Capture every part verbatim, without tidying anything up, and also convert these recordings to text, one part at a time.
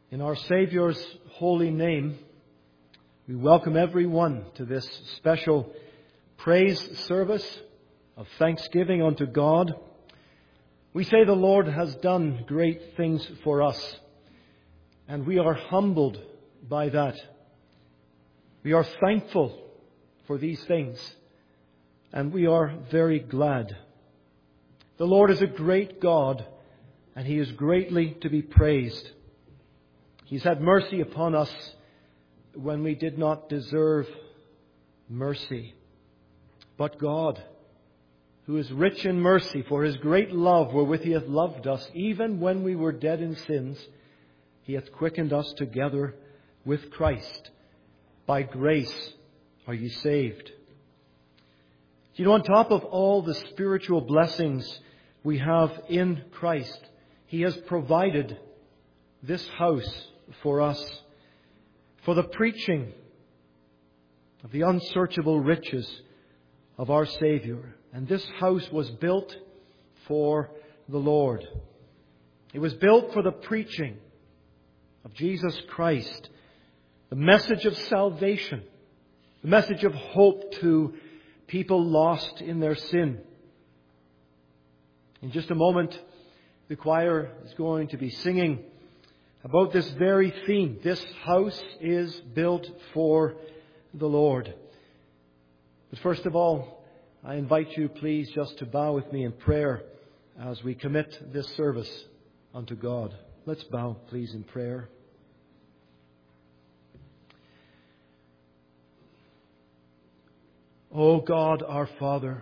In our Saviour's holy name, we welcome everyone to this special praise service of thanksgiving unto God. We say the Lord has done great things for us, and we are humbled by that. We are thankful for these things, and we are very glad. The Lord is a great God, and He is greatly to be praised. He's had mercy upon us when we did not deserve mercy. But God, who is rich in mercy, for His great love wherewith He hath loved us, even when we were dead in sins, He hath quickened us together with Christ. By grace are ye saved. You know, on top of all the spiritual blessings we have in Christ, He has provided this house for us, for the preaching of the unsearchable riches of our Savior. And this house was built for the Lord. It was built for the preaching of Jesus Christ, the message of salvation, the message of hope to people lost in their sin. In just a moment, the choir is going to be singing about this very theme. This house is built for the Lord. But first of all, I invite you, please, just to bow with me in prayer as we commit this service unto God. Let's bow, please, in prayer. O God, our Father,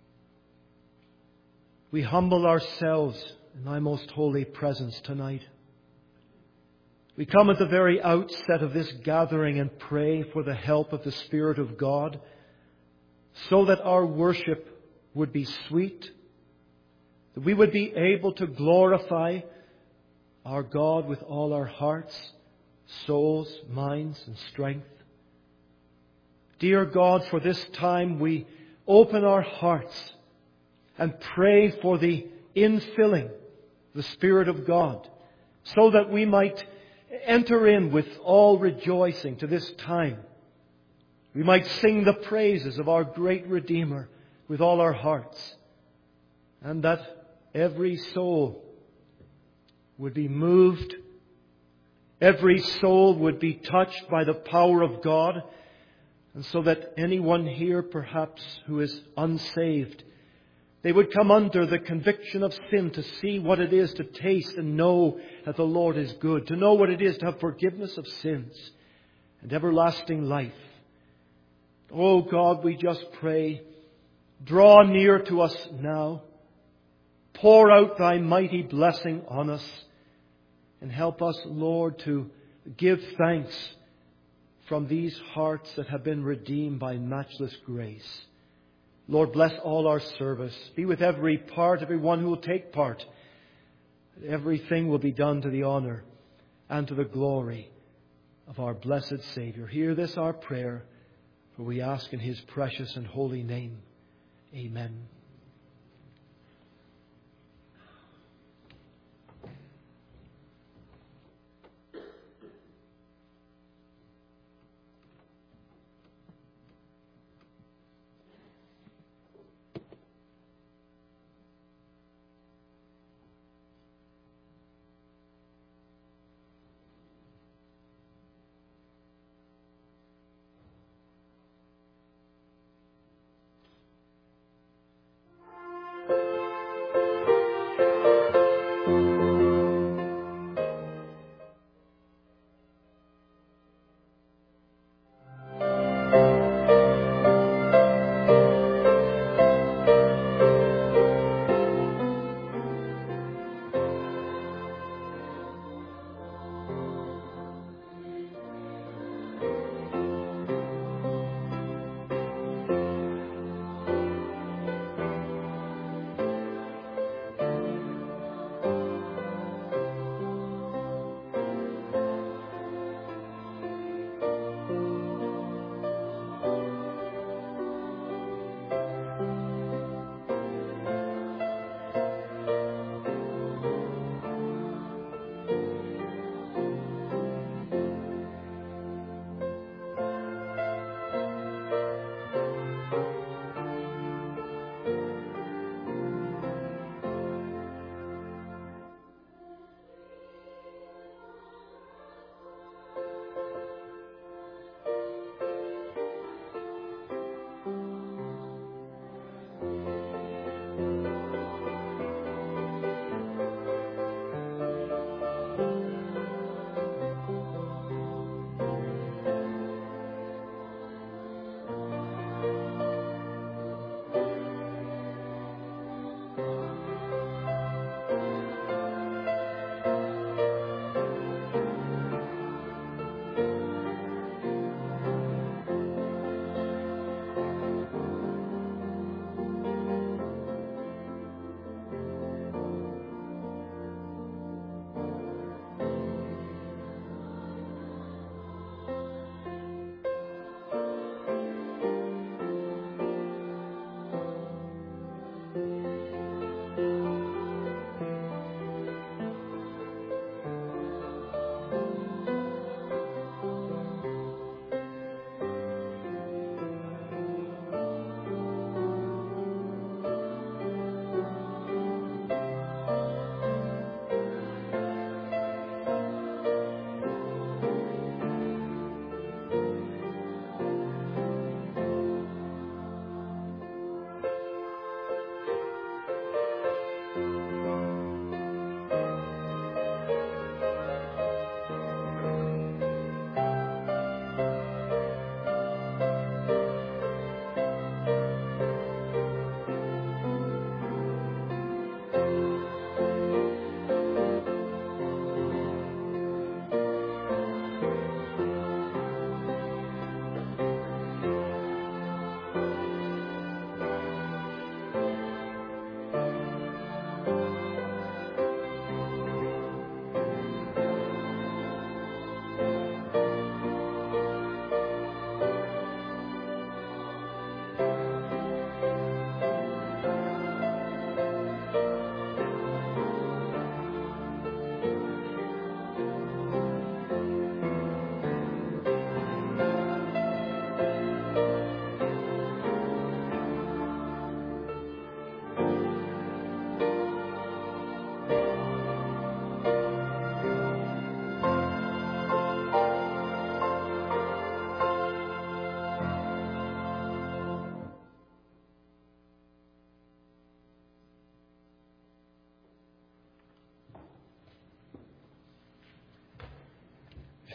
we humble ourselves in Thy most holy presence tonight. We come at the very outset of this gathering and pray for the help of the Spirit of God, so that our worship would be sweet, that we would be able to glorify our God with all our hearts, souls, minds, and strength. Dear God, for this time we open our hearts and pray for the infilling of the Spirit of God, so that we might enter in with all rejoicing to this time. We might sing the praises of our great Redeemer with all our hearts, and that every soul would be moved, every soul would be touched by the power of God, and so that anyone here perhaps who is unsaved, they would come under the conviction of sin to see what it is to taste and know that the Lord is good, to know what it is to have forgiveness of sins and everlasting life. Oh God, we just pray, draw near to us now. Pour out Thy mighty blessing on us and help us, Lord, to give thanks from these hearts that have been redeemed by matchless grace. Lord, bless all our service. Be with every part, everyone who will take part. Everything will be done to the honor and to the glory of our blessed Savior. Hear this our prayer, for we ask in His precious and holy name. Amen.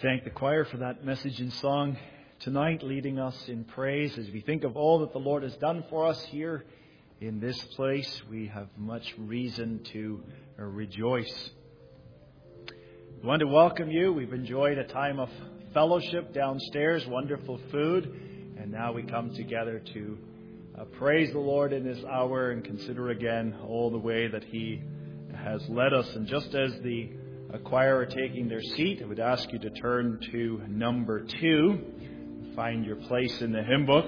thank the choir for that message and song tonight, leading us in praise. As we think of all that the Lord has done for us here in this place, we have much reason to rejoice. We want to welcome you. We've enjoyed a time of fellowship downstairs, wonderful food, and now we come together to uh, praise the Lord in this hour and consider again all the way that He has led us. And just as the A choir are taking their seat, I would ask you to turn to number two. Find your place in the hymn book.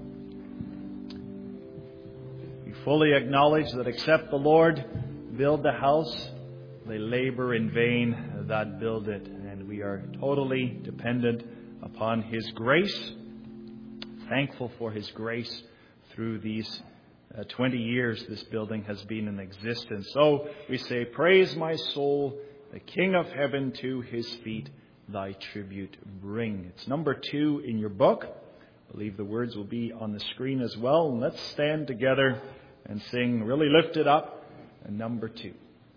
We fully acknowledge that except the Lord build the house, they labor in vain that build it. And we are totally dependent upon His grace. Thankful for His grace through these uh, twenty years this building has been in existence. So we say, praise my soul, the King of heaven, to His feet thy tribute bring. It's number two in your book. I believe the words will be on the screen as well. And let's stand together and sing Really Lift It Up, and number two.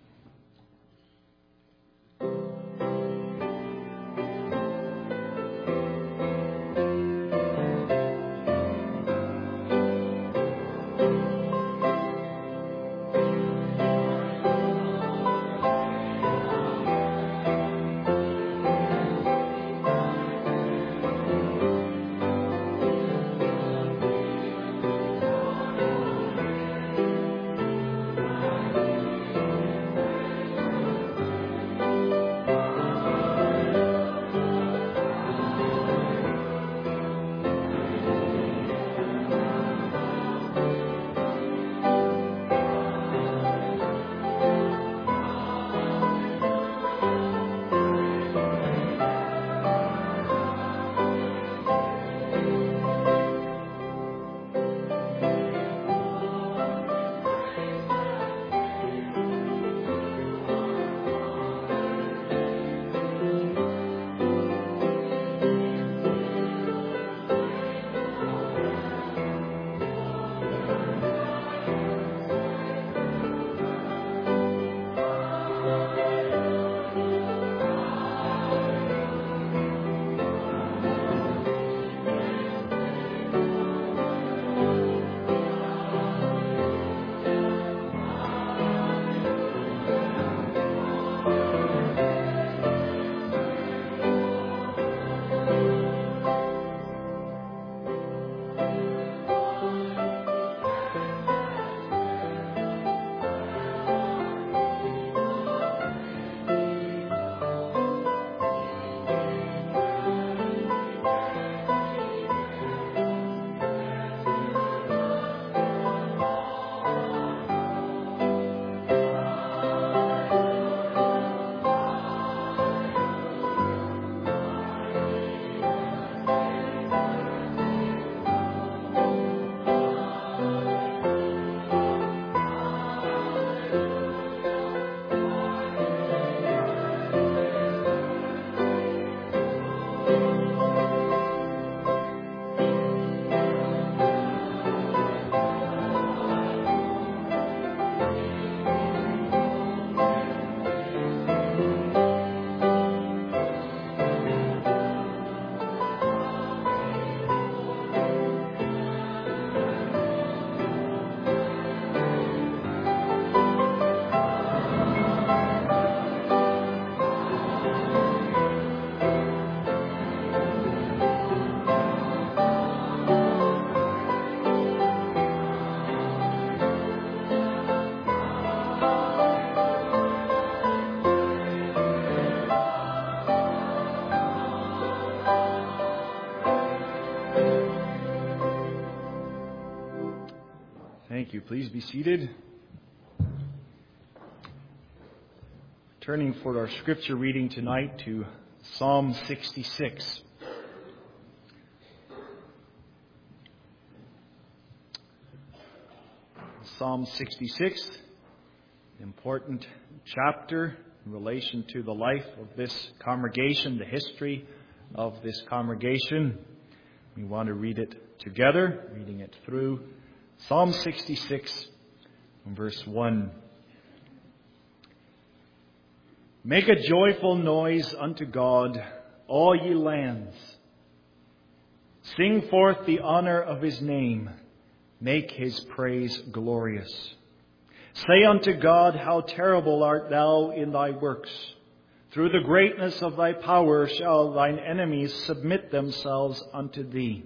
Thank you. Please be seated. Turning for our scripture reading tonight to Psalm sixty-six. Psalm sixty-six, important chapter in relation to the life of this congregation, the history of this congregation. We want to read it together, reading it through. Psalm sixty-six, verse one. Make a joyful noise unto God, all ye lands. Sing forth the honor of his name. Make his praise glorious. Say unto God, how terrible art thou in thy works. Through the greatness of thy power shall thine enemies submit themselves unto thee.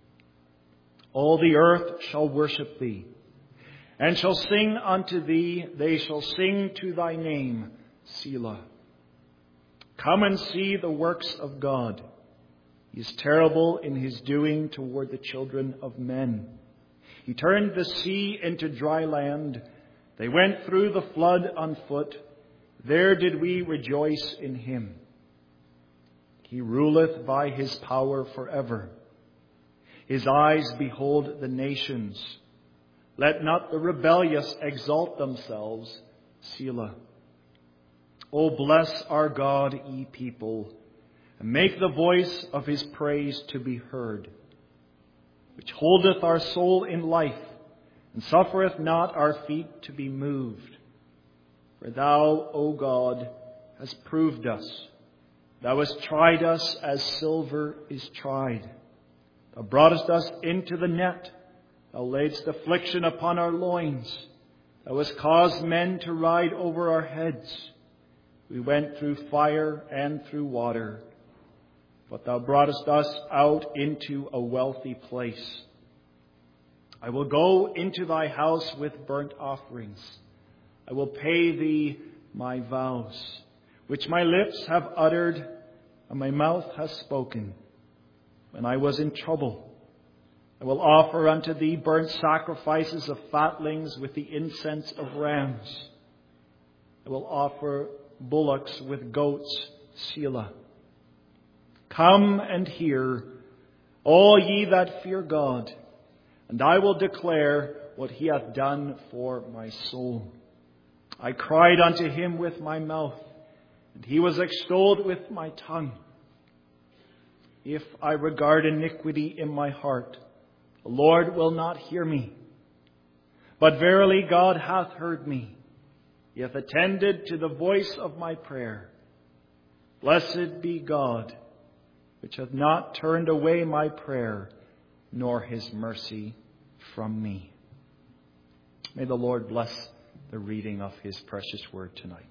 All the earth shall worship thee, and shall sing unto thee. They shall sing to thy name, Selah. Come and see the works of God. He is terrible in his doing toward the children of men. He turned the sea into dry land. They went through the flood on foot. There did we rejoice in him. He ruleth by his power forever. His eyes behold the nations. Let not the rebellious exalt themselves. Selah. O bless our God, ye people, and make the voice of his praise to be heard, which holdeth our soul in life, and suffereth not our feet to be moved. For thou, O God, hast proved us. Thou hast tried us as silver is tried. Thou broughtest us into the net. Thou laidst affliction upon our loins. Thou hast caused men to ride over our heads. We went through fire and through water, but thou broughtest us out into a wealthy place. I will go into thy house with burnt offerings. I will pay thee my vows, which my lips have uttered and my mouth has spoken. When I was in trouble, I will offer unto thee burnt sacrifices of fatlings with the incense of rams. I will offer bullocks with goats, Selah. Come and hear, all ye that fear God, and I will declare what he hath done for my soul. I cried unto him with my mouth, and he was extolled with my tongue. If I regard iniquity in my heart, the Lord will not hear me. But verily God hath heard me. He hath attended to the voice of my prayer. Blessed be God, which hath not turned away my prayer, nor his mercy from me. May the Lord bless the reading of his precious word tonight.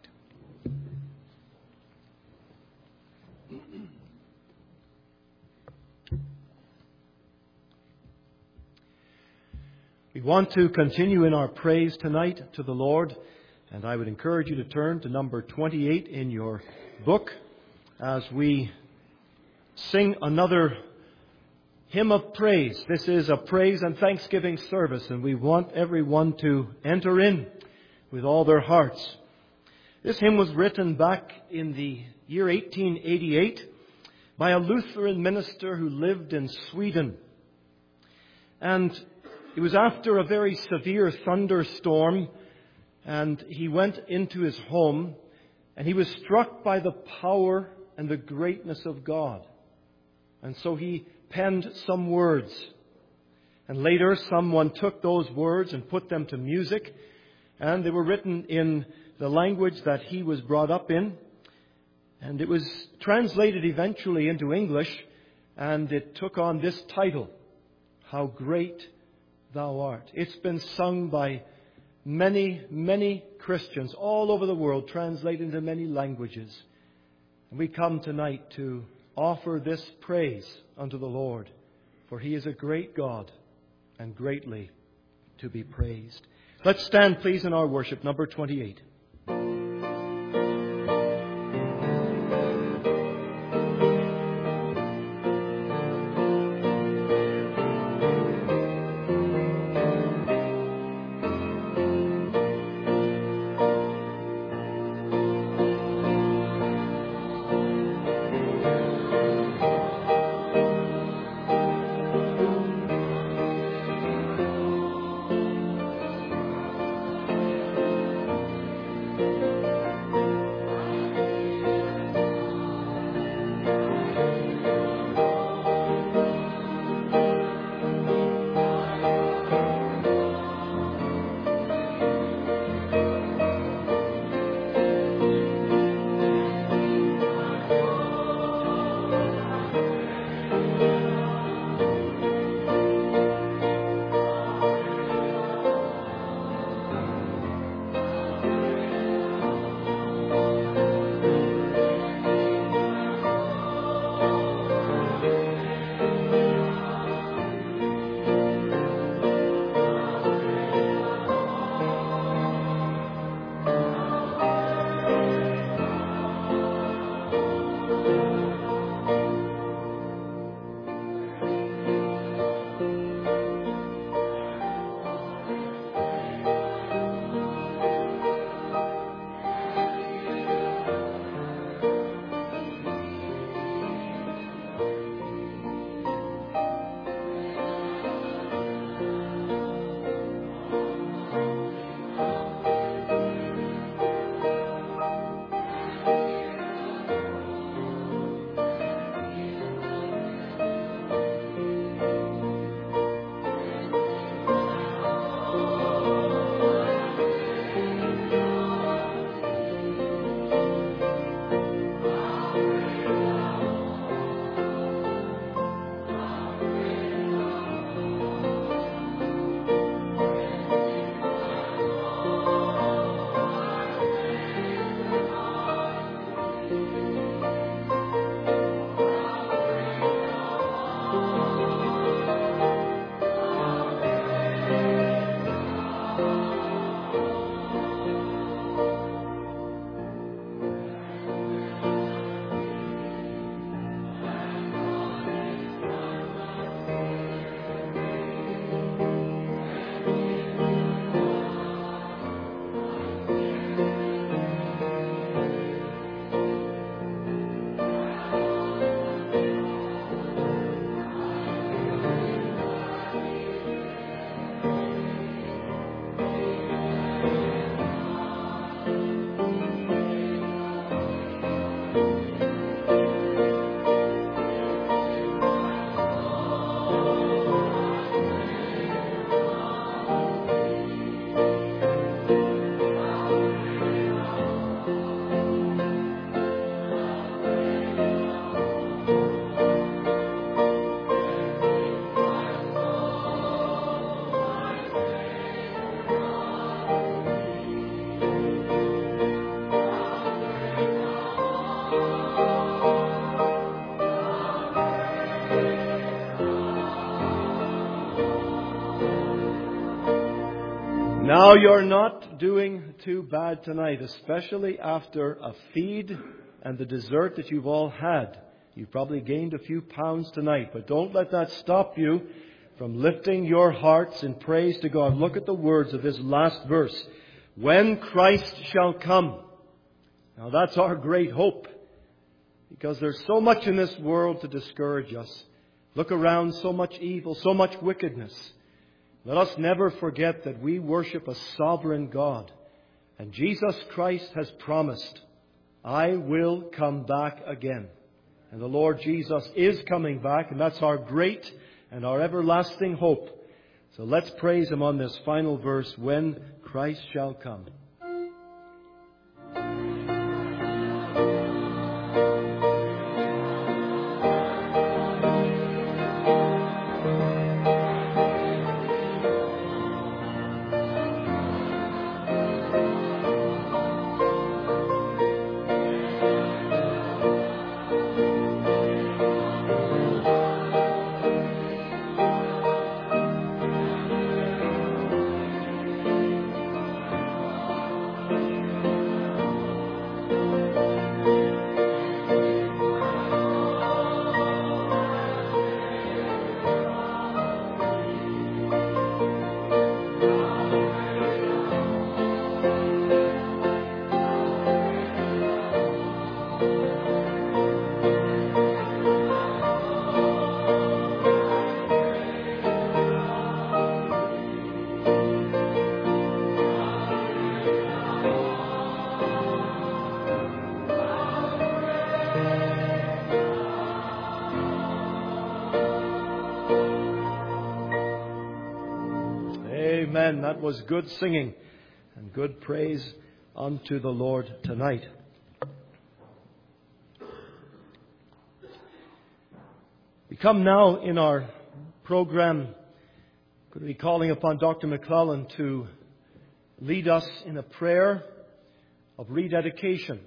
We want to continue in our praise tonight to the Lord, and I would encourage you to turn to number twenty-eight in your book as we sing another hymn of praise. This is a praise and thanksgiving service, and we want everyone to enter in with all their hearts. This hymn was written back in the year eighteen eighty-eight by a Lutheran minister who lived in Sweden. And it was after a very severe thunderstorm, and he went into his home, and he was struck by the power and the greatness of God. And so he penned some words. And later someone took those words and put them to music, and they were written in the language that he was brought up in. And it was translated eventually into English, and it took on this title, How Great Thou Art. It's been sung by many, many Christians all over the world, translated into many languages. And we come tonight to offer this praise unto the Lord, for he is a great God and greatly to be praised. Let's stand, please, in our worship, number twenty-eight. Now you're not doing too bad tonight, especially after a feed and the dessert that you've all had. You've probably gained a few pounds tonight, but don't let that stop you from lifting your hearts in praise to God. Look at the words of this last verse. When Christ shall come. Now that's our great hope, because there's so much in this world to discourage us. Look around, so much evil, so much wickedness. Let us never forget that we worship a sovereign God. And Jesus Christ has promised, I will come back again. And the Lord Jesus is coming back, and that's our great and our everlasting hope. So let's praise Him on this final verse, when Christ shall come. Amen. That was good singing and good praise unto the Lord tonight. We come now in our program, going to be calling upon Doctor McClellan to lead us in a prayer of rededication.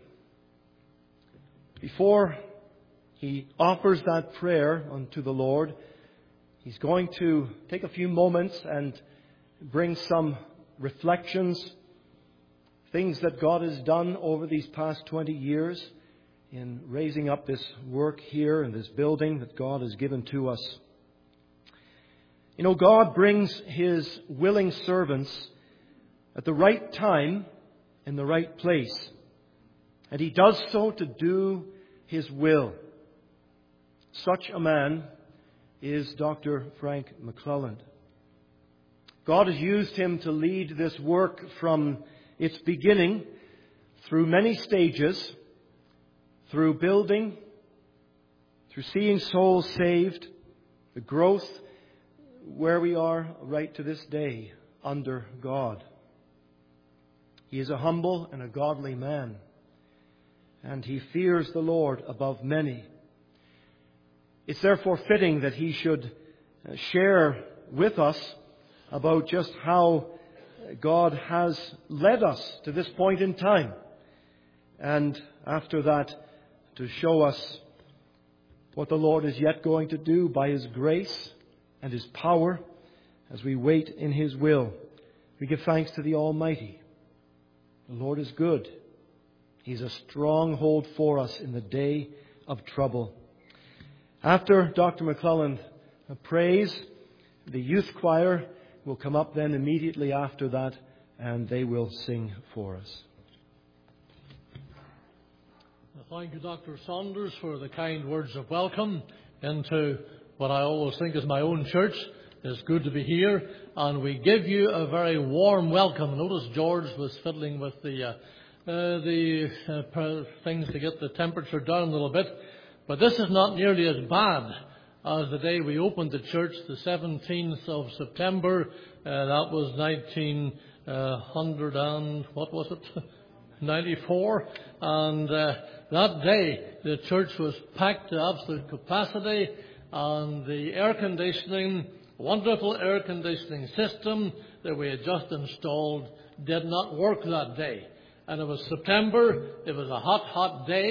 Before he offers that prayer unto the Lord, he's going to take a few moments and bring some reflections, things that God has done over these past twenty years in raising up this work here in this building that God has given to us. You know, God brings His willing servants at the right time in the right place. And He does so to do His will. Such a man is Doctor Frank McClelland. God has used him to lead this work from its beginning through many stages, through building, through seeing souls saved, the growth where we are right to this day under God. He is a humble and a godly man, and he fears the Lord above many. It's therefore fitting that he should share with us about just how God has led us to this point in time. And after that, to show us what the Lord is yet going to do by His grace and His power as we wait in His will. We give thanks to the Almighty. The Lord is good. He's a stronghold for us in the day of trouble. After Doctor McClelland prays, the youth choir will come up then immediately after that, and they will sing for us. Thank you, Doctor Saunders, for the kind words of welcome into what I always think is my own church. It's good to be here, and we give you a very warm welcome. Notice George was fiddling with the uh, uh, the uh, things to get the temperature down a little bit, but this is not nearly as bad as the day we opened the church, the seventeenth of September. Uh, that was nineteen hundred and what was it? ninety-four. And uh, that day the church was packed to absolute capacity, and the air conditioning, wonderful air conditioning system that we had just installed, did not work that day. And it was September. It was a hot, hot day.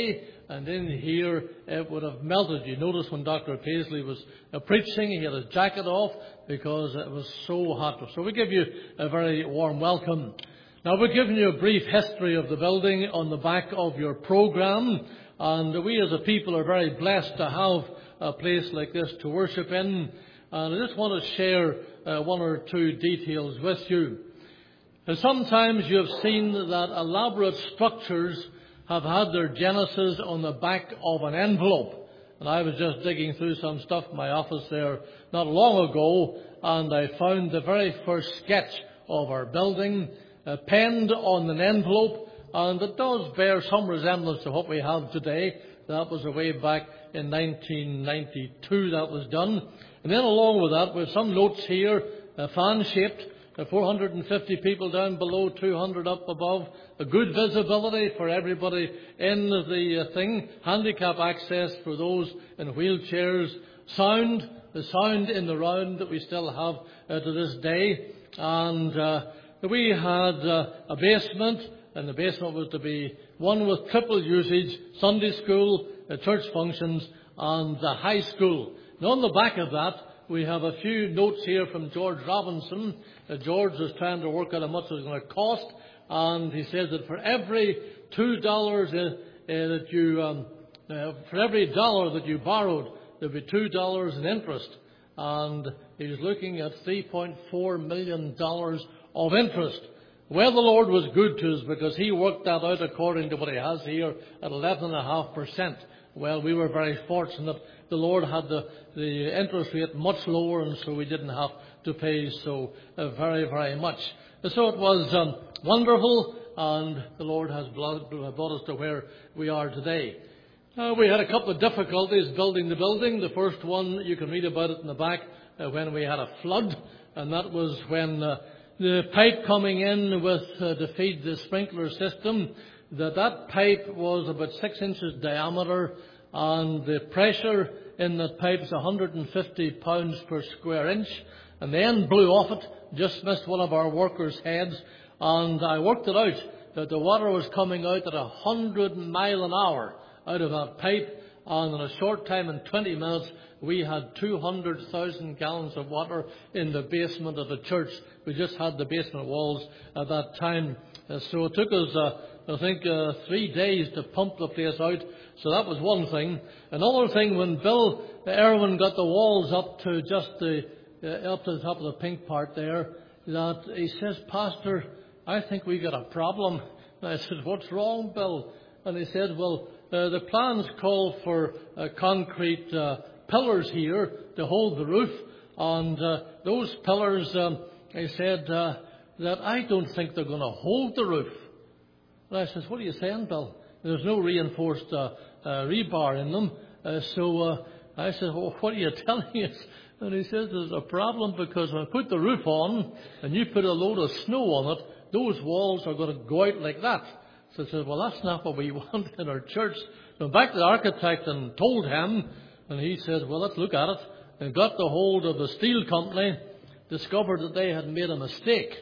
and in here it would have melted. You notice when Doctor Paisley was uh, preaching, he had his jacket off because it was so hot. So we give you a very warm welcome. Now, we're giving you a brief history of the building on the back of your program, and we as a people are very blessed to have a place like this to worship in. And I just want to share uh, one or two details with you. And sometimes you have seen that elaborate structures have had their genesis on the back of an envelope. And I was just digging through some stuff in my office there not long ago, and I found the very first sketch of our building Uh, penned on an envelope, and it does bear some resemblance to what we have today. That was way back in nineteen ninety-two that was done. And then along with that, with some notes here, uh, fan-shaped, uh, four hundred fifty people down below, two hundred up above, a good visibility for everybody in the uh, thing, handicap access for those in wheelchairs, sound, the sound in the round that we still have uh, to this day, and uh, we had uh, a basement, and the basement was to be one with triple usage, Sunday school, uh, church functions, and the high school. And on the back of that, we have a few notes here from George Robinson. Uh, George was trying to work out how much it was going to cost, and he says that for every two dollars uh, uh, that you, um, uh, for every dollar that you borrowed, there'd be two dollars in interest. And he was looking at three point four million dollars of interest. Well, the Lord was good to us because He worked that out according to what He has here at eleven point five percent. Well, we were very fortunate. The Lord had the, the interest rate much lower, and so we didn't have to pay so uh, very, very much. So it was um, wonderful, and the Lord has brought us to where we are today. Uh, we had a couple of difficulties building the building. The first one, you can read about it in the back, uh, when we had a flood, and that was when uh, the pipe coming in with uh, to feed the sprinkler system, that that pipe was about six inches diameter, and the pressure in that pipe is one hundred fifty pounds per square inch, and the end blew off it, just missed one of our workers' heads, and I worked it out that the water was coming out at one hundred mile an hour out of that pipe, and in a short time, in twenty minutes, we had two hundred thousand gallons of water in the basement of the church. We just had the basement walls at that time. Uh, so it took us, uh, I think, uh, three days to pump the place out. So that was one thing. Another thing, when Bill Irwin got the walls up to just the, uh, up to the top of the pink part there, that he says, "Pastor, I think we got a problem." And I said, "What's wrong, Bill?" And he said, "Well, uh, the plans call for uh, concrete uh, pillars here to hold the roof, and uh, those pillars, um, I said, uh, that I don't think they're going to hold the roof." And I said, "What are you saying, Bill? There's no reinforced uh, uh, rebar in them." Uh, so uh, I said, "Well, what are you telling us?" And he says, "There's a problem because when I put the roof on and you put a load of snow on it, those walls are going to go out like that." So I said, "Well, that's not what we want in our church." So I went back to the architect and told him, and he said, "Well, let's look at it." And got the hold of the steel company, discovered that they had made a mistake.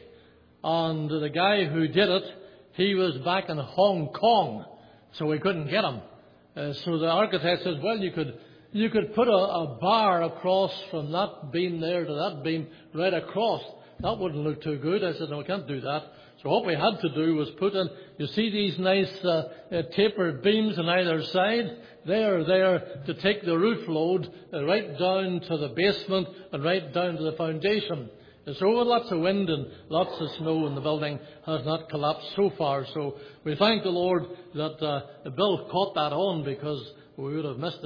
And the guy who did it, he was back in Hong Kong, so we couldn't get him. Uh, so the architect says, "Well, you could you could put a, a bar across from that beam there to that beam right across. That wouldn't look too good." I said, "No, we can't do that." So what we had to do was put in, you see these nice uh, uh, tapered beams on either side? They are there to take the roof load uh, right down to the basement and right down to the foundation. And so with lots of wind and lots of snow, and the building has not collapsed so far. So we thank the Lord that uh, Bill caught that on, because we would have missed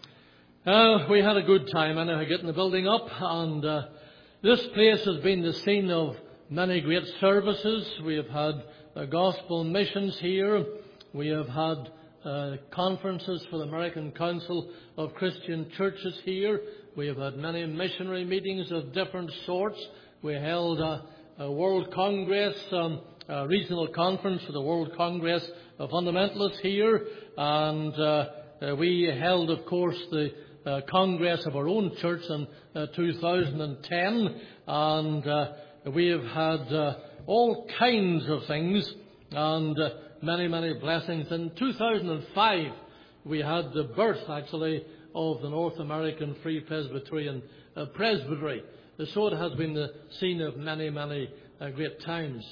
it. Uh, we had a good time anyhow getting the building up, and uh, this place has been the scene of many great services. We have had uh, gospel missions here. We have had uh, conferences for the American Council of Christian Churches here. We have had many missionary meetings of different sorts. We held a, a World Congress, um, a regional conference for the World Congress of Fundamentalists here. And uh, uh, we held, of course, the uh, Congress of our own church in uh, two thousand ten. And uh, we have had uh, all kinds of things, and uh, many, many blessings. In two thousand five, we had the birth, actually, of the North American Free Presbyterian uh, Presbytery. So it has been the scene of many, many uh, great times.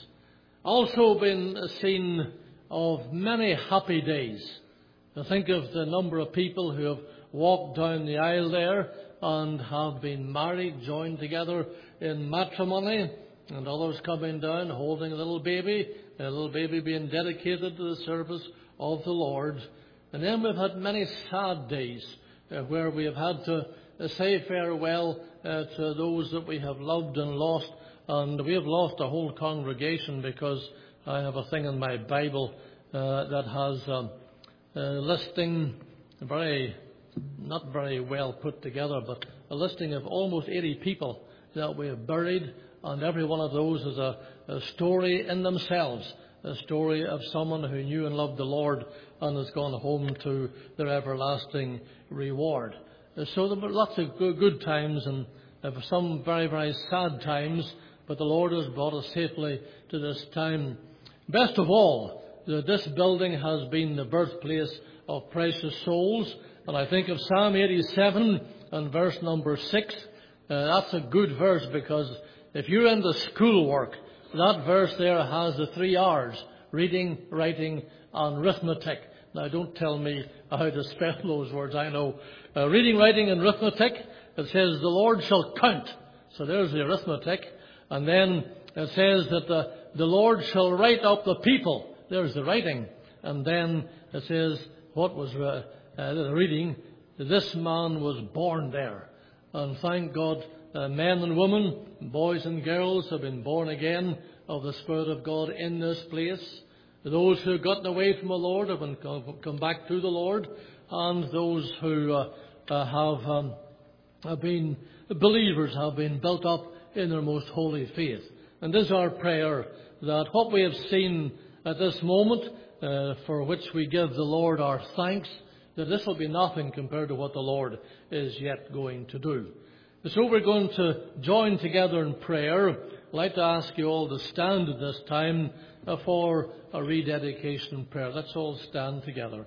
Also been a scene of many happy days. I think of the number of people who have walked down the aisle there and have been married, joined together in matrimony, and others coming down holding a little baby, a little baby being dedicated to the service of the Lord. And then we've had many sad days uh, where we have had to uh, say farewell uh, to those that we have loved and lost. And we have lost a whole congregation because I have a thing in my Bible uh, that has um, a listing, very, not very well put together, but a listing of almost eighty people that we have buried. And every one of those is a, a story in themselves, a story of someone who knew and loved the Lord and has gone home to their everlasting reward. So there were lots of good, good times and uh, some very, very sad times, but the Lord has brought us safely to this time. Best of all, that this building has been the birthplace of precious souls. And I think of Psalm eighty-seven and verse number six. Uh, that's a good verse, because if you're into schoolwork, that verse there has the three R's: reading, writing, and arithmetic. Now, don't tell me how to spell those words. I know. Uh, reading, writing, and arithmetic. It says the Lord shall count. So there's the arithmetic. And then it says that the, the Lord shall write up the people. There's the writing. And then it says, what was uh, uh, the reading? This man was born there. And thank God, uh, men and women, boys and girls have been born again of the Spirit of God in this place. Those who have gotten away from the Lord have been come back to the Lord. And those who uh, uh, have, um, have been believers have been built up in their most holy faith. And this is our prayer, that what we have seen at this moment, uh, for which we give the Lord our thanks, that this will be nothing compared to what the Lord is yet going to do. So we're going to join together in prayer. I'd like to ask you all to stand at this time uh, for a rededication prayer. Let's all stand together.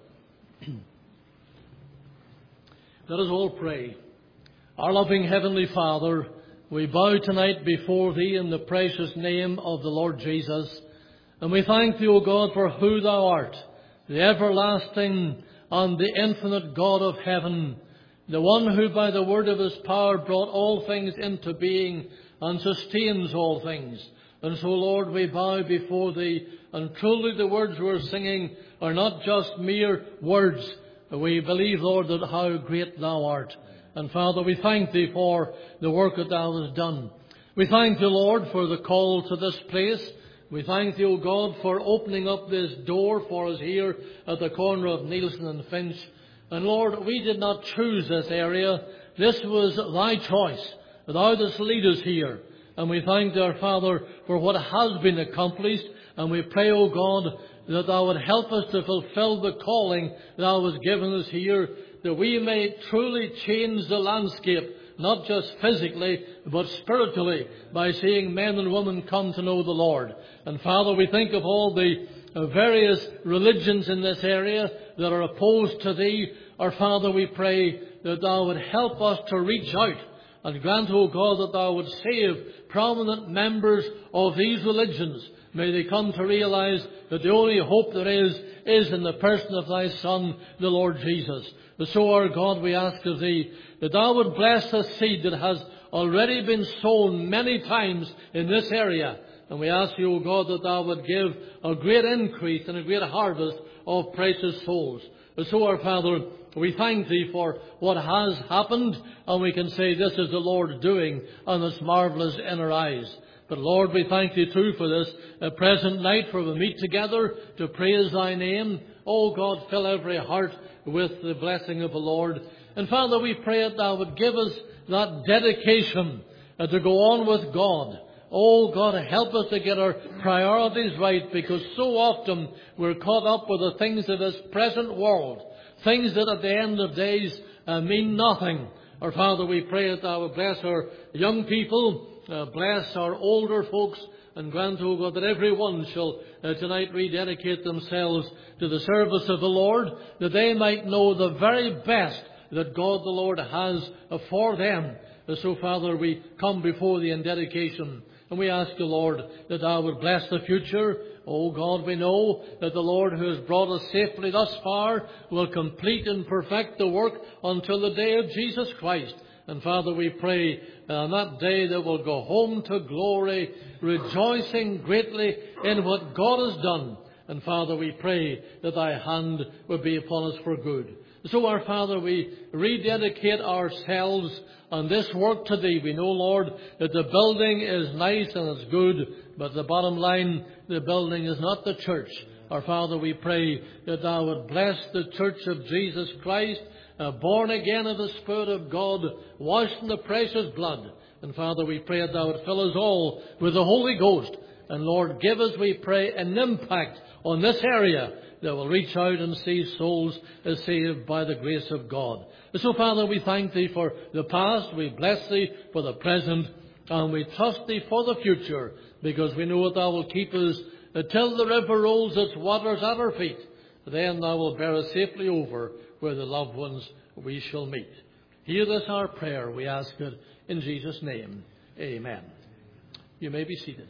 Let us all pray. Our loving Heavenly Father, we bow tonight before Thee in the precious name of the Lord Jesus. And we thank Thee, O God, for who Thou art, the everlasting and the infinite God of heaven, the one who by the word of His power brought all things into being and sustains all things. And so, Lord, we bow before Thee, and truly the words we're singing are not just mere words. We believe, Lord, that how great Thou art. And Father, we thank Thee for the work that Thou hast done. We thank Thee, Lord, for the call to this place. We thank Thee, O God, for opening up this door for us here at the corner of Nielsen and Finch. And Lord, we did not choose this area. This was Thy choice. Thou didst lead us here. And we thank Thee, our Father, for what has been accomplished. And we pray, O God, that Thou would help us to fulfill the calling Thou hast given us here, that we may truly change the landscape, not just physically, but spiritually, by seeing men and women come to know the Lord. And Father, we think of all the various religions in this area that are opposed to Thee. Our Father, we pray that Thou would help us to reach out, and grant, O God, that Thou would save prominent members of these religions. May they come to realize that the only hope there is, is in the person of Thy Son, the Lord Jesus. And so, our God, we ask of Thee that Thou would bless the seed that has already been sown many times in this area. And we ask You, O God, that Thou would give a great increase and a great harvest of precious souls. And so, our Father, we thank Thee for what has happened, and we can say this is the Lord doing, and it's marvellous in our eyes. But Lord, we thank Thee too for this uh, present night where we meet together to praise Thy name. Oh God, fill every heart with the blessing of the Lord. And Father, we pray that Thou would give us that dedication uh, to go on with God. Oh God, help us to get our priorities right, because so often we're caught up with the things of this present world, things that at the end of days uh, mean nothing. Our Father, we pray that Thou would bless our young people, Uh, bless our older folks, And grant, O God, that every one shall uh, tonight rededicate themselves to the service of the Lord, that they might know the very best that God the Lord has uh, for them. Uh, so, Father, we come before thee in dedication, and we ask you, Lord, that thou would bless the future. O God, we know that the Lord who has brought us safely thus far will complete and perfect the work until the day of Jesus Christ. And Father, we pray that on that day that we'll go home to glory, rejoicing greatly in what God has done. And Father, we pray that thy hand will be upon us for good. So, our Father, we rededicate ourselves on this work to thee. We know, Lord, that the building is nice and it's good, but the bottom line, the building is not the church. Our Father, we pray that thou would bless the church of Jesus Christ, uh, born again of the Spirit of God, washed in the precious blood. And Father, we pray that thou would fill us all with the Holy Ghost. And Lord, give us, we pray, an impact on this area that will reach out and see souls saved by the grace of God. So, Father, we thank thee for the past, we bless thee for the present, and we trust thee for the future, because we know that thou wilt keep us till the river rolls its waters at our feet. Then thou wilt bear us safely over where the loved ones we shall meet. Hear this our prayer, we ask it in Jesus' name. Amen. You may be seated.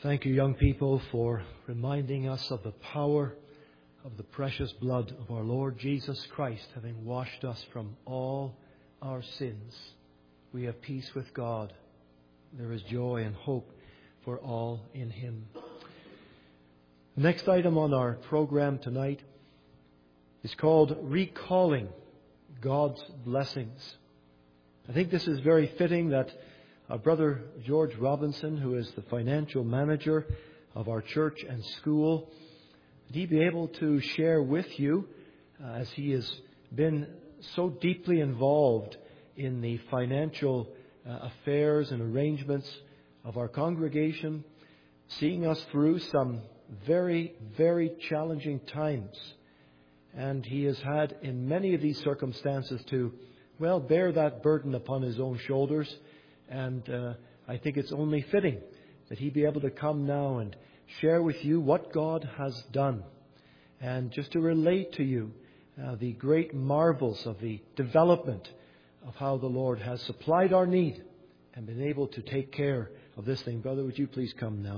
thank you, young people, for reminding us of the power of the precious blood of our Lord Jesus Christ, having washed us from all our sins. We have peace with God. There is joy and hope for all in Him. The next item on our program tonight is called Recalling God's Blessings. I think this is very fitting that our brother George Robinson, who is the financial manager of our church and school, that he be able to share with you, uh, as he has been so deeply involved in the financial uh, affairs and arrangements of our congregation, seeing us through some very, very challenging times. And he has had, in many of these circumstances, to, well, bear that burden upon his own shoulders. And uh, I think it's only fitting that he be able to come now and share with you what God has done. And just to relate to you uh, the great marvels of the development of how the Lord has supplied our need and been able to take care of this thing. Brother, would you please come now?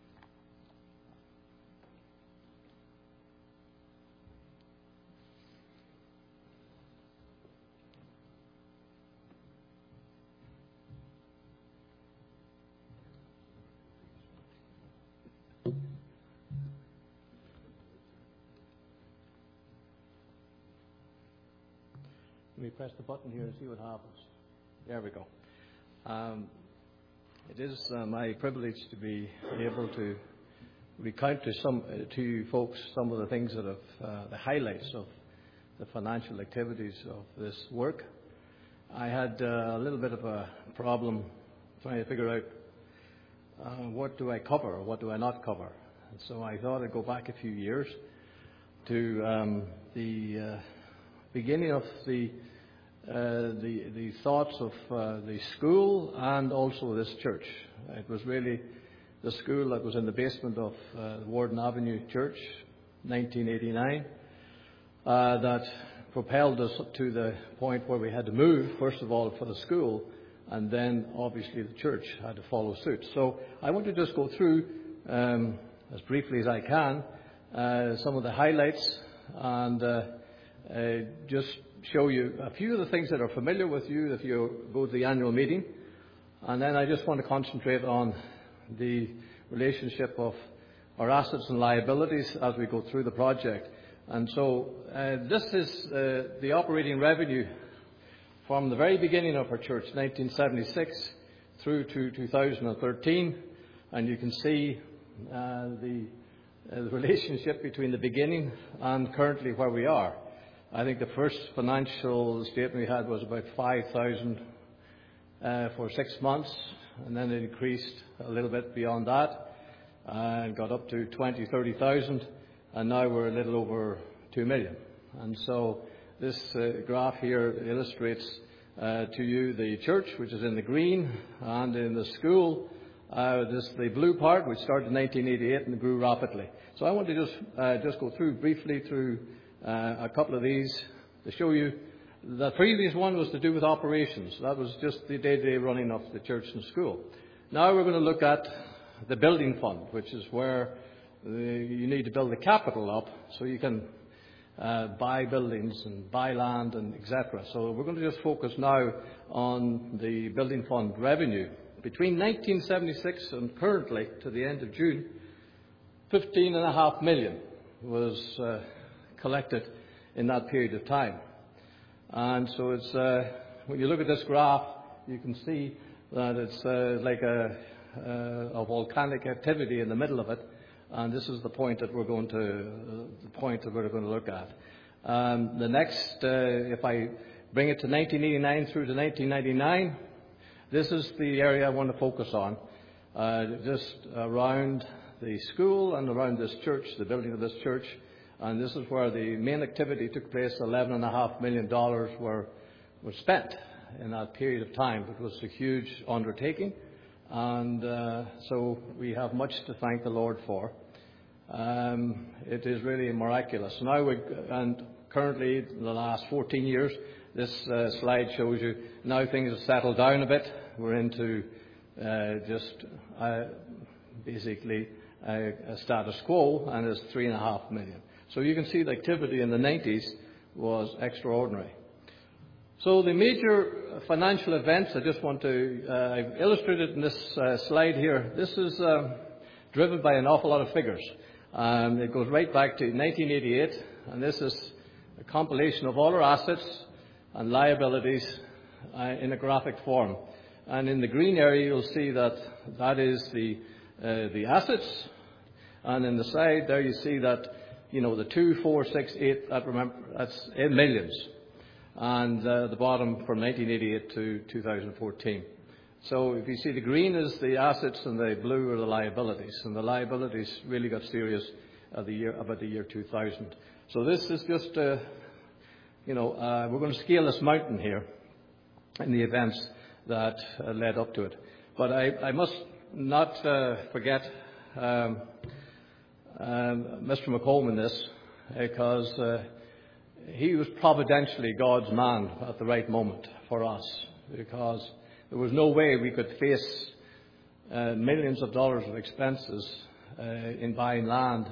Let me press the button here and see what happens. There we go. Um, it is uh, my privilege to be able to recount to some uh, to you folks some of the things that have uh, the highlights of the financial activities of this work. I had uh, a little bit of a problem trying to figure out uh, what do I cover or what do I not cover. And so I thought I'd go back a few years to um, the uh, beginning of the uh, the the thoughts of uh, the school and also this church. It was really the school that was in the basement of uh, Warden Avenue Church, nineteen eighty-nine, uh, that propelled us up to the point where we had to move, first of all for the school, and then obviously the church had to follow suit. So I want to just go through, um, as briefly as I can, uh, some of the highlights and uh, uh, just show you a few of the things that are familiar with you if you go to the annual meeting. And then I just want to concentrate on the relationship of our assets and liabilities as we go through the project. And so uh, this is uh, the operating revenue from the very beginning of our church, nineteen seventy-six through to two thousand thirteen. And you can see uh, the, uh, the relationship between the beginning and currently where we are. I think the first financial statement we had was about five thousand uh, for six months, and then it increased a little bit beyond that and got up to twenty, thirty thousand, and now we're a little over two million. And so this uh, graph here illustrates uh, to you the church, which is in the green, and in the school, uh, this the blue part, which started in nineteen eighty-eight and grew rapidly. So I want to just uh, just go through briefly through Uh, a couple of these to show you. The previous one was to do with operations. That was just the day-to-day running of the church and school. Now we're going to look at the building fund, which is where the, you need to build the capital up so you can uh, buy buildings and buy land and et cetera. So we're going to just focus now on the building fund revenue. Between nineteen seventy-six and currently to the end of June, fifteen and a half million was uh, collected in that period of time. And so it's uh, when you look at this graph, you can see that it's uh, like a, uh, a volcanic activity in the middle of it, and this is the point that we're going to uh, the point that we're going to look at. Um, the next, uh, if I bring it to nineteen eighty-nine through to nineteen ninety-nine, this is the area I want to focus on, uh, just around the school and around this church, the building of this church. And this is where the main activity took place. eleven and a half million dollars were, were spent in that period of time. It was a huge undertaking. And uh, so we have much to thank the Lord for. Um, it is really miraculous. Now we, and currently, in the last fourteen years, this uh, slide shows you now things have settled down a bit. We're into uh, just uh, basically a, a status quo, and is three and a half million. So you can see the activity in the nineties was extraordinary. So the major financial events, I just want to, uh, I've illustrated in this uh, slide here. This is uh, driven by an awful lot of figures. Um, it goes right back to nineteen eighty-eight, and this is a compilation of all our assets and liabilities uh, in a graphic form. And in the green area, you'll see that that is the uh, the assets, and in the side there you see that, you know, the two, four, six, eight. That remember that's in millions, and uh, the bottom from nineteen eighty-eight to two thousand fourteen. So if you see, the green is the assets and the blue are the liabilities, and the liabilities really got serious at the year about the year two thousand. So this is just, uh, you know, uh, we're going to scale this mountain here in the events that uh, led up to it. But I, I must not uh, forget um, um, Mister McComb in this, because uh, he was providentially God's man at the right moment for us, because there was no way we could face uh, millions of dollars of expenses uh, in buying land,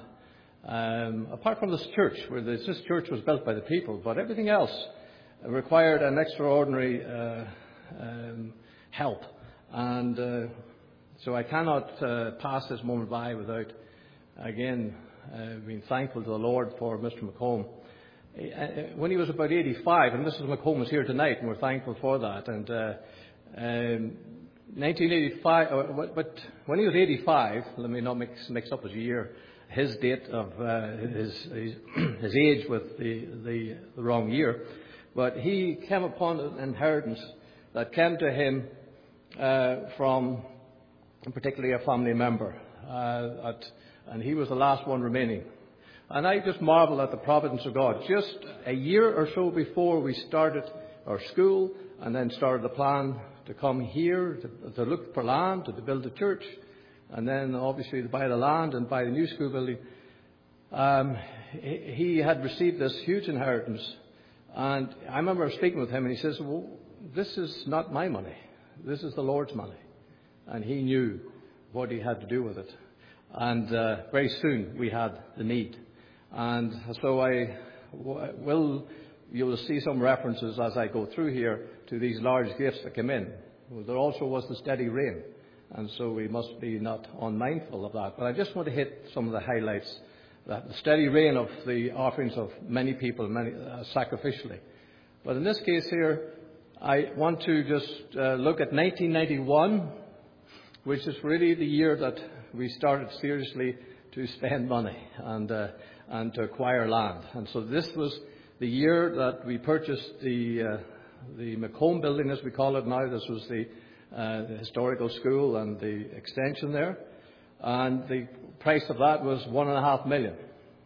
um, apart from this church, where this, this church was built by the people, but everything else required an extraordinary uh, um, help. And uh, so I cannot uh, pass this moment by without, again, uh, being thankful to the Lord for Mister McComb. When he was about eighty-five, and Missus McComb is here tonight, and we're thankful for that, and uh, Um, nineteen eighty-five, uh, but when he was eighty-five, let me not mix, mix up his year, his date of uh, his, his his age with the, the the wrong year, but he came upon an inheritance that came to him uh, from particularly a family member, uh, at, and he was the last one remaining. And I just marvel at the providence of God. Just a year or so before we started our school, and then started the plan to come here, to, to look for land, to build a church, and then obviously to buy the land and buy the new school building. Um, he, he had received this huge inheritance, and I remember speaking with him, and he says, well, this is not my money, this is the Lord's money. And he knew what he had to do with it. And uh, very soon we had the need. And so I will... You will see some references as I go through here to these large gifts that came in. Well, there also was the steady rain, and so we must be not unmindful of that. But I just want to hit some of the highlights. That the steady rain of the offerings of many people, many uh, sacrificially. But in this case here, I want to just uh, look at nineteen ninety-one, which is really the year that we started seriously to spend money and uh, and to acquire land. And so this was the year that we purchased the uh, the McComb building, as we call it now. This was the, uh, the historical school and the extension there, and the price of that was one and a half million.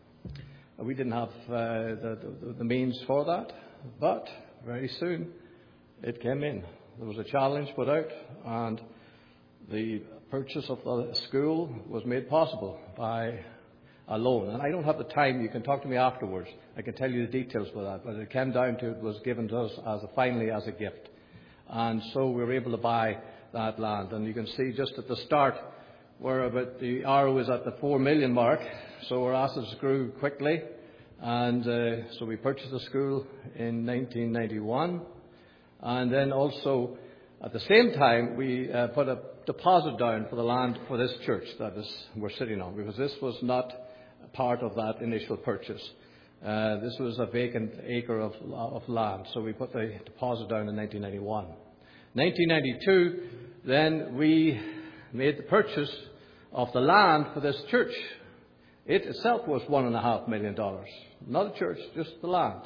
We didn't have uh, the, the, the means for that, but very soon it came in. There was a challenge put out, and the purchase of the school was made possible by a loan. And I don't have the time. You can talk to me afterwards. I can tell you the details for that. But it came down to it was given to us as a, finally as a gift. And so we were able to buy that land. And you can see just at the start where about the arrow is at the four million mark. So our assets grew quickly. And uh, so we purchased the school in nineteen ninety-one. And then also at the same time we uh, put a deposit down for the land for this church that is we're sitting on, because this was not part of that initial purchase. Uh, this was a vacant acre of, of land, so we put the deposit down in nineteen ninety-one. nineteen ninety-two, then we made the purchase of the land for this church. It itself was one and a half million dollars. Not a church, just the land.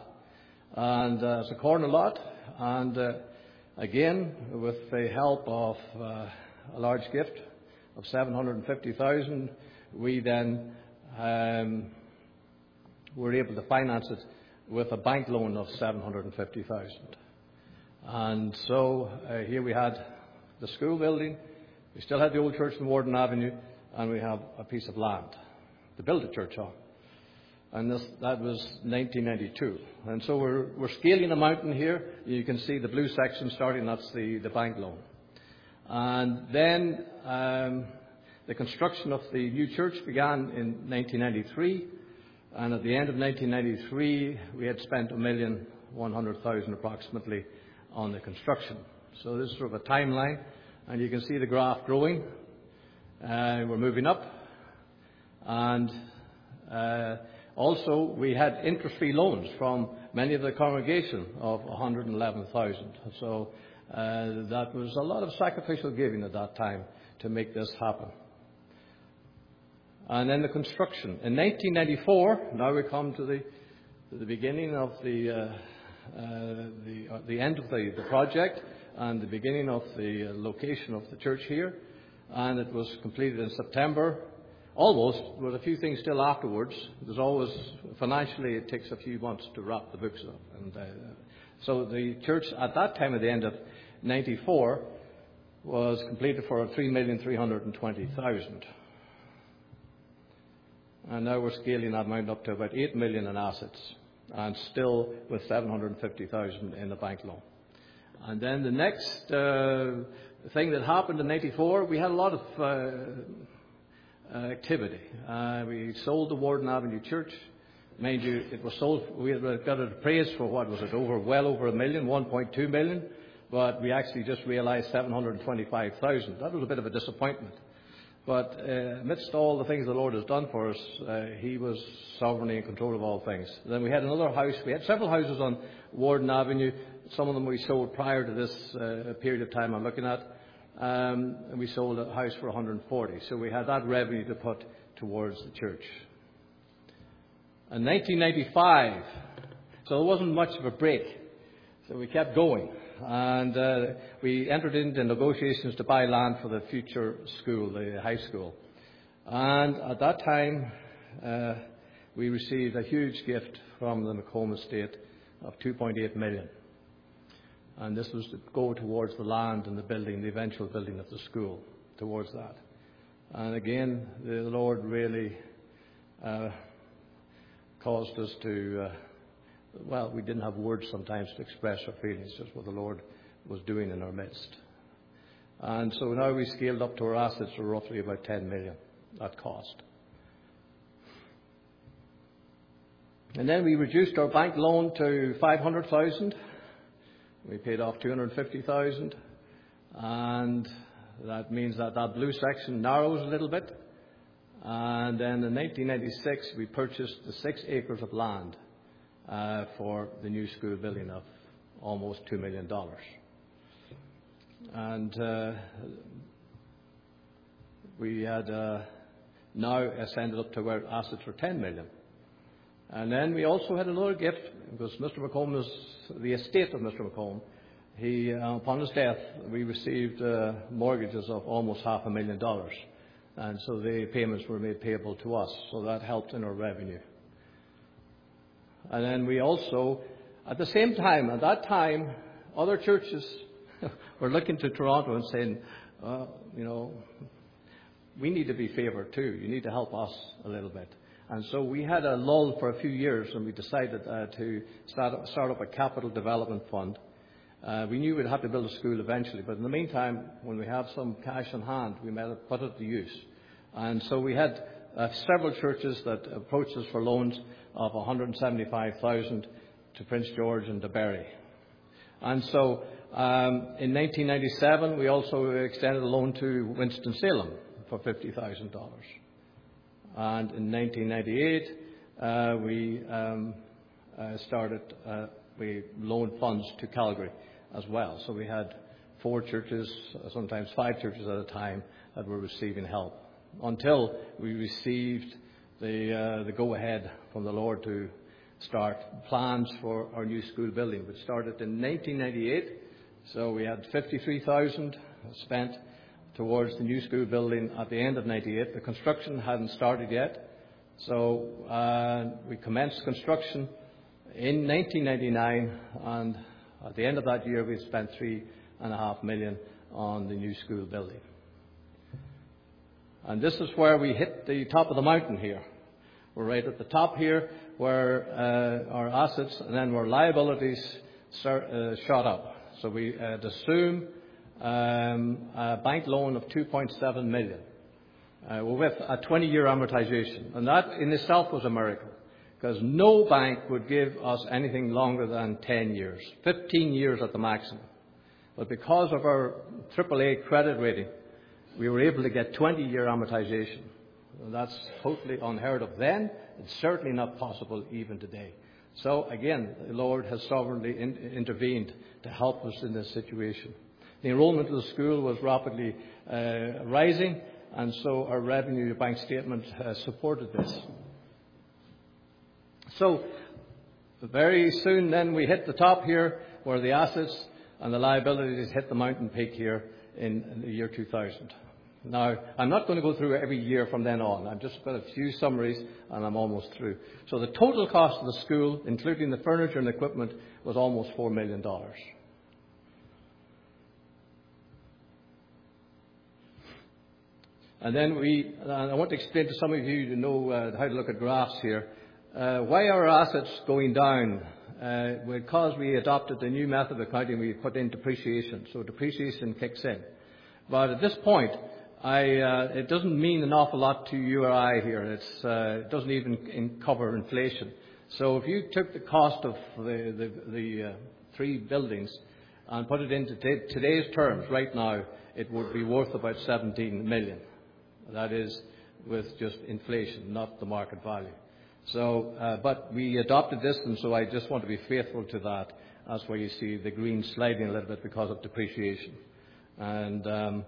And uh, it's a corner lot, and uh, again, with the help of uh, a large gift of seven hundred fifty thousand dollars, we then Um, we're able to finance it with a bank loan of seven hundred fifty thousand dollars. And so uh, here we had the school building, we still had the old church on Warden Avenue, and we have a piece of land to build a church on. And this, that was nineteen ninety-two. And so we're, we're scaling a mountain here. You can see the blue section starting, that's the, the bank loan. And then um, The construction of the new church began in nineteen ninety-three, and at the end of nineteen ninety-three, we had spent a million one hundred thousand approximately on the construction. So this is sort of a timeline, and you can see the graph growing. Uh, we're moving up, and uh, also we had interest-free loans from many of the congregation of one hundred eleven thousand. So uh, that was a lot of sacrificial giving at that time to make this happen. And then the construction. In nineteen ninety-four, now we come to the to the beginning of the uh, uh, the uh, the end of the, the project and the beginning of the uh, location of the church here, and it was completed in September. Almost, with a few things still afterwards. There's always financially it takes a few months to wrap the books up, and uh, so the church at that time, at the end of ninety-four, was completed for three million three hundred and twenty thousand. And now we're scaling that amount up to about eight million in assets, and still with seven hundred fifty thousand in the bank loan. And then the next uh, thing that happened in ninety-four, we had a lot of uh, uh, activity. Uh, we sold the Warden Avenue Church. Mind you, it was sold. We had got it appraised for what was it? Over well over a million, one point two million. But we actually just realised seven hundred twenty-five thousand. That was a bit of a disappointment. But uh, amidst all the things the Lord has done for us, uh, He was sovereignly in control of all things. Then we had another house. We had several houses on Warden Avenue. Some of them we sold prior to this uh, period of time I'm looking at. Um, and we sold a house for one hundred forty. So we had that revenue to put towards the church. In nineteen ninety-five, so there wasn't much of a break. So we kept going. And uh, we entered into negotiations to buy land for the future school, the high school. And at that time, uh, we received a huge gift from the Macomb estate of two point eight million. And this was to go towards the land and the building, the eventual building of the school, towards that. And again, the Lord really uh, caused us to... Uh, Well, we didn't have words sometimes to express our feelings, just what the Lord was doing in our midst. And so now we scaled up to our assets of roughly about ten million at cost. And then we reduced our bank loan to five hundred thousand. We paid off two hundred fifty thousand. And that means that that blue section narrows a little bit. And then in nineteen ninety-six, we purchased the six acres of land Uh, for the new school building of almost two million dollars. And uh, we had uh, now ascended up to where assets were ten million. And then we also had another gift, because Mister Macomb was the estate of Mister Macomb. He, uh, upon his death, we received uh, mortgages of almost half a million dollars. And so the payments were made payable to us, so that helped in our revenue. And then we also, at the same time, at that time, other churches were looking to Toronto and saying, uh, you know, we need to be favoured too. You need to help us a little bit. And so we had a lull for a few years, and we decided uh, to start, start up a capital development fund. Uh, we knew we'd have to build a school eventually, but in the meantime, when we have some cash in hand, we might have put it to use. And so we had uh, several churches that approached us for loans of one hundred seventy-five thousand to Prince George and to Derry. And so um, in nineteen ninety-seven, we also extended a loan to Winston-Salem for fifty thousand dollars. And in nineteen ninety-eight, uh, we um, uh, started, uh, we loaned funds to Calgary as well. So we had four churches, sometimes five churches at a time, that were receiving help, until we received the, uh, the go-ahead from the Lord to start plans for our new school building, which started in nineteen ninety-eight. So we had fifty-three thousand spent towards the new school building at the end of ninety-eight. The construction hadn't started yet. So uh, we commenced construction in nineteen ninety-nine, and at the end of that year we spent three and a half million on the new school building. And this is where we hit the top of the mountain here. We're right at the top here, where uh, our assets and then our liabilities start, uh, shot up. So we had assumed um, a bank loan of two point seven million. Uh, we're with a twenty-year amortization. And that in itself was a miracle, because no bank would give us anything longer than ten years, fifteen years at the maximum. But because of our triple A credit rating, we were able to get twenty-year amortization. And that's totally unheard of then. It's certainly not possible even today. So again, the Lord has sovereignly in, intervened to help us in this situation. The enrollment of the school was rapidly uh, rising, and so our revenue bank statement uh, supported this. So very soon then we hit the top here, where the assets and the liabilities hit the mountain peak here in, in the year two thousand. Now, I'm not going to go through every year from then on. I've just got a few summaries and I'm almost through. So the total cost of the school, including the furniture and equipment, was almost four million dollars. And then we, and I want to explain to some of you to know uh, how to look at graphs here. Uh, why are our assets going down? Uh, because we adopted the new method of accounting, we put in depreciation. So depreciation kicks in. But at this point, I, uh, it doesn't mean an awful lot to you or I here. It's, uh, it doesn't even in cover inflation. So if you took the cost of the, the, the uh, three buildings and put it into t- today's terms, right now, it would be worth about seventeen million. That is with just inflation, not the market value. So, uh, but we adopted this, and so I just want to be faithful to that. That's why you see the green sliding a little bit because of depreciation. And um,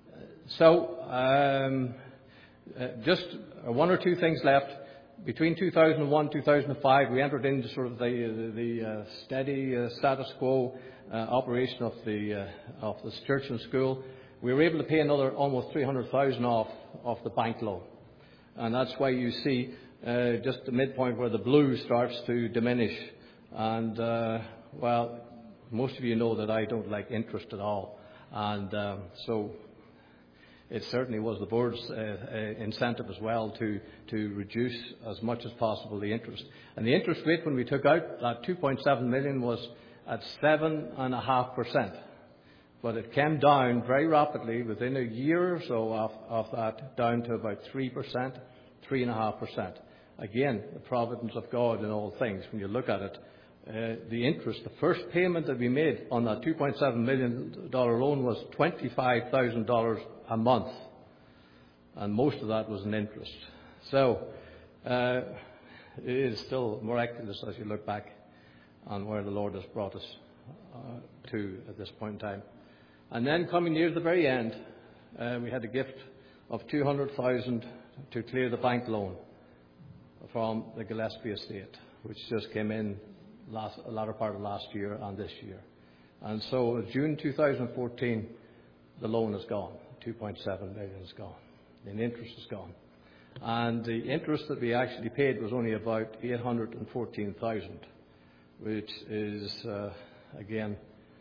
so, um, uh, just one or two things left. Between two thousand one and two thousand five, we entered into sort of the, the, the uh, steady uh, status quo uh, operation of the uh, of this church and school. We were able to pay another almost three hundred thousand off off the bank loan, and that's why you see uh, just the midpoint where the blue starts to diminish. And uh, well, most of you know that I don't like interest at all. And um, so it certainly was the board's uh, uh, incentive as well to, to reduce as much as possible the interest. And the interest rate when we took out that two point seven million was at seven point five percent. But it came down very rapidly within a year or so of, of that, down to about three percent, three point five percent. Again, the providence of God in all things. When you look at it, Uh, the interest, the first payment that we made on that two point seven million dollars loan was twenty-five thousand dollars a month. And most of that was in interest. So, uh, it is still miraculous as you look back on where the Lord has brought us uh, to at this point in time. And then coming near the very end, uh, we had a gift of two hundred thousand dollars to clear the bank loan from the Gillespie estate, which just came in Last, a latter part of last year and this year. And so June two thousand fourteen, the loan is gone. two point seven million is gone. The interest is gone. And the interest that we actually paid was only about eight hundred fourteen thousand, which is, uh, again,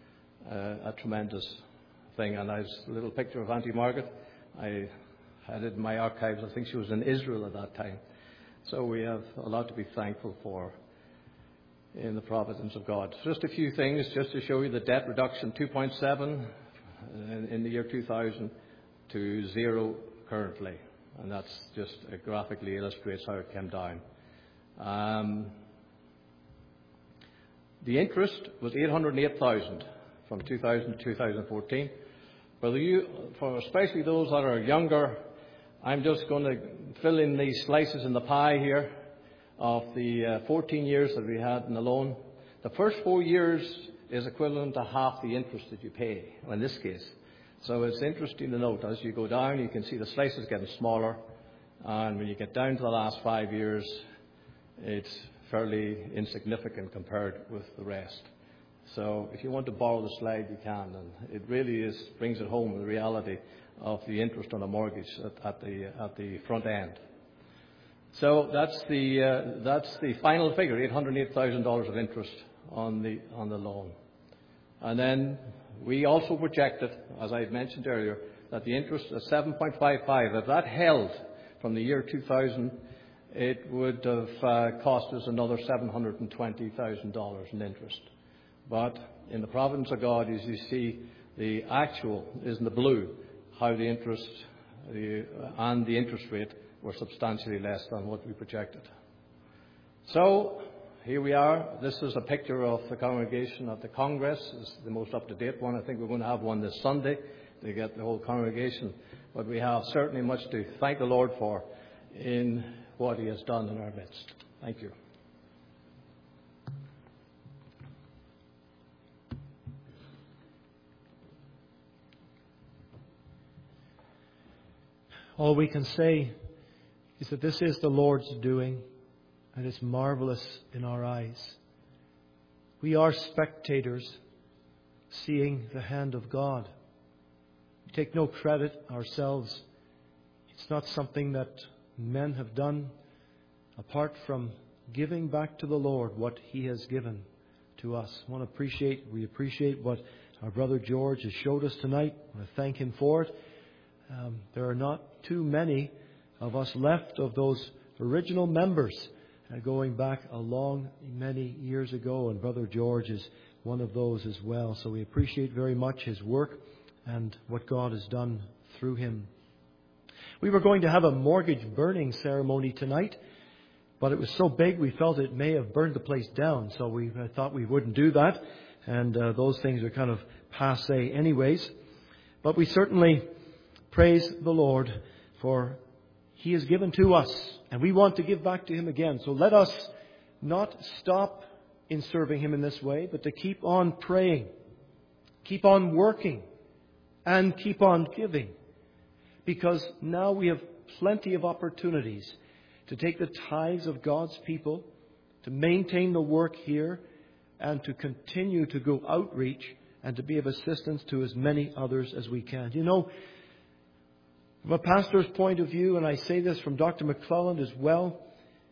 uh, a tremendous thing. And there's a little picture of Auntie Margaret. I had it in my archives. I think she was in Israel at that time. So we have a lot to be thankful for in the providence of God. Just a few things just to show you the debt reduction, two point seven in, in the year two thousand to zero currently. And that's just uh, graphically illustrates how it came down. Um, the interest was eight hundred eight thousand from two thousand to two thousand fourteen. For, you, for especially those that are younger, I'm just going to fill in these slices in the pie here of the uh, fourteen years that we had in the loan. The first four years is equivalent to half the interest that you pay, in this case. So it's interesting to note, as you go down, you can see the slices getting smaller. And when you get down to the last five years, it's fairly insignificant compared with the rest. So if you want to borrow the slide, you can. And it really is brings it home, the reality of the interest on a mortgage at, at, the, at the front end. So that's the uh, that's the final figure, eight hundred eight thousand dollars of interest on the on the loan. And then we also projected, as I mentioned earlier, that the interest at seven point five five, if that held from the year two thousand, it would have uh, cost us another seven hundred twenty thousand dollars in interest. But in the providence of God, as you see, the actual is in the blue, how the interest the, and the interest rate were substantially less than what we projected. So, here we are. This is a picture of the congregation at the Congress. It's the most up-to-date one. I think we're going to have one this Sunday to get the whole congregation. But we have certainly much to thank the Lord for in what He has done in our midst. Thank you. All we can say is that this is the Lord's doing, and it's marvelous in our eyes. We are spectators seeing the hand of God. We take no credit ourselves. It's not something that men have done apart from giving back to the Lord what He has given to us. I want to appreciate, we appreciate what our brother George has showed us tonight. I want to thank him for it. Um, there are not too many of us left of those original members uh, going back a long, many years ago, and Brother George is one of those as well. So we appreciate very much his work and what God has done through him. We were going to have a mortgage burning ceremony tonight, but it was so big we felt it may have burned the place down, so we uh, thought we wouldn't do that, and uh, those things are kind of passé anyways. But we certainly praise the Lord for He has given to us, and we want to give back to Him again. So let us not stop in serving Him in this way, but to keep on praying, keep on working, and keep on giving. Because now we have plenty of opportunities to take the tithes of God's people, to maintain the work here, and to continue to go outreach and to be of assistance to as many others as we can. You know, from a pastor's point of view, and I say this from Doctor McClelland as well,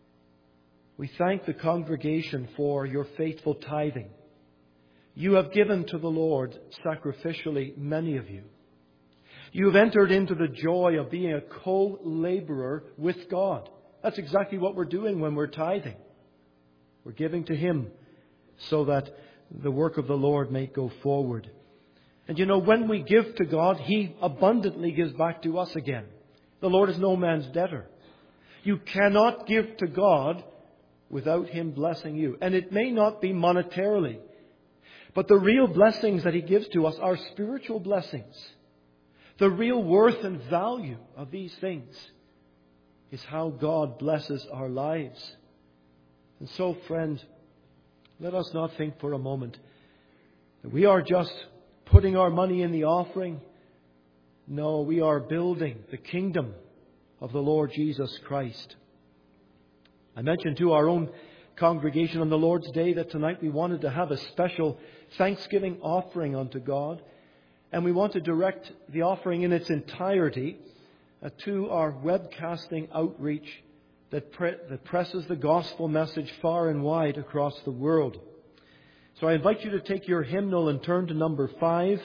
we thank the congregation for your faithful tithing. You have given to the Lord sacrificially, many of you. You have entered into the joy of being a co-laborer with God. That's exactly what we're doing when we're tithing. We're giving to Him so that the work of the Lord may go forward. And you know, when we give to God, He abundantly gives back to us again. The Lord is no man's debtor. You cannot give to God without Him blessing you. And it may not be monetarily, but the real blessings that He gives to us are spiritual blessings. The real worth and value of these things is how God blesses our lives. And so, friend, let us not think for a moment that we are just putting our money in the offering. No, we are building the kingdom of the Lord Jesus Christ. I mentioned to our own congregation on the Lord's Day that tonight we wanted to have a special Thanksgiving offering unto God. And we want to direct the offering in its entirety uh, to our webcasting outreach that, pre- that presses the gospel message far and wide across the world. So I invite you to take your hymnal and turn to number five.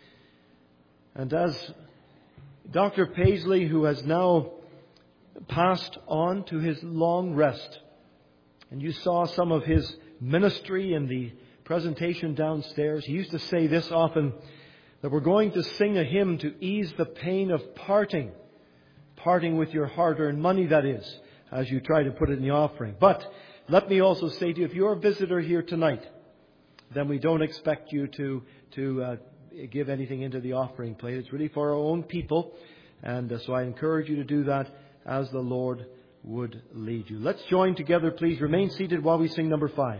And as Doctor Paisley, who has now passed on to his long rest, and you saw some of his ministry in the presentation downstairs, he used to say this often, that we're going to sing a hymn to ease the pain of parting. Parting with your hard-earned money, that is, as you try to put it in the offering. But let me also say to you, if you're a visitor here tonight, then we don't expect you to, to uh, give anything into the offering plate. It's really for our own people. And uh, so I encourage you to do that as the Lord would lead you. Let's join together, please. Remain seated while we sing number five.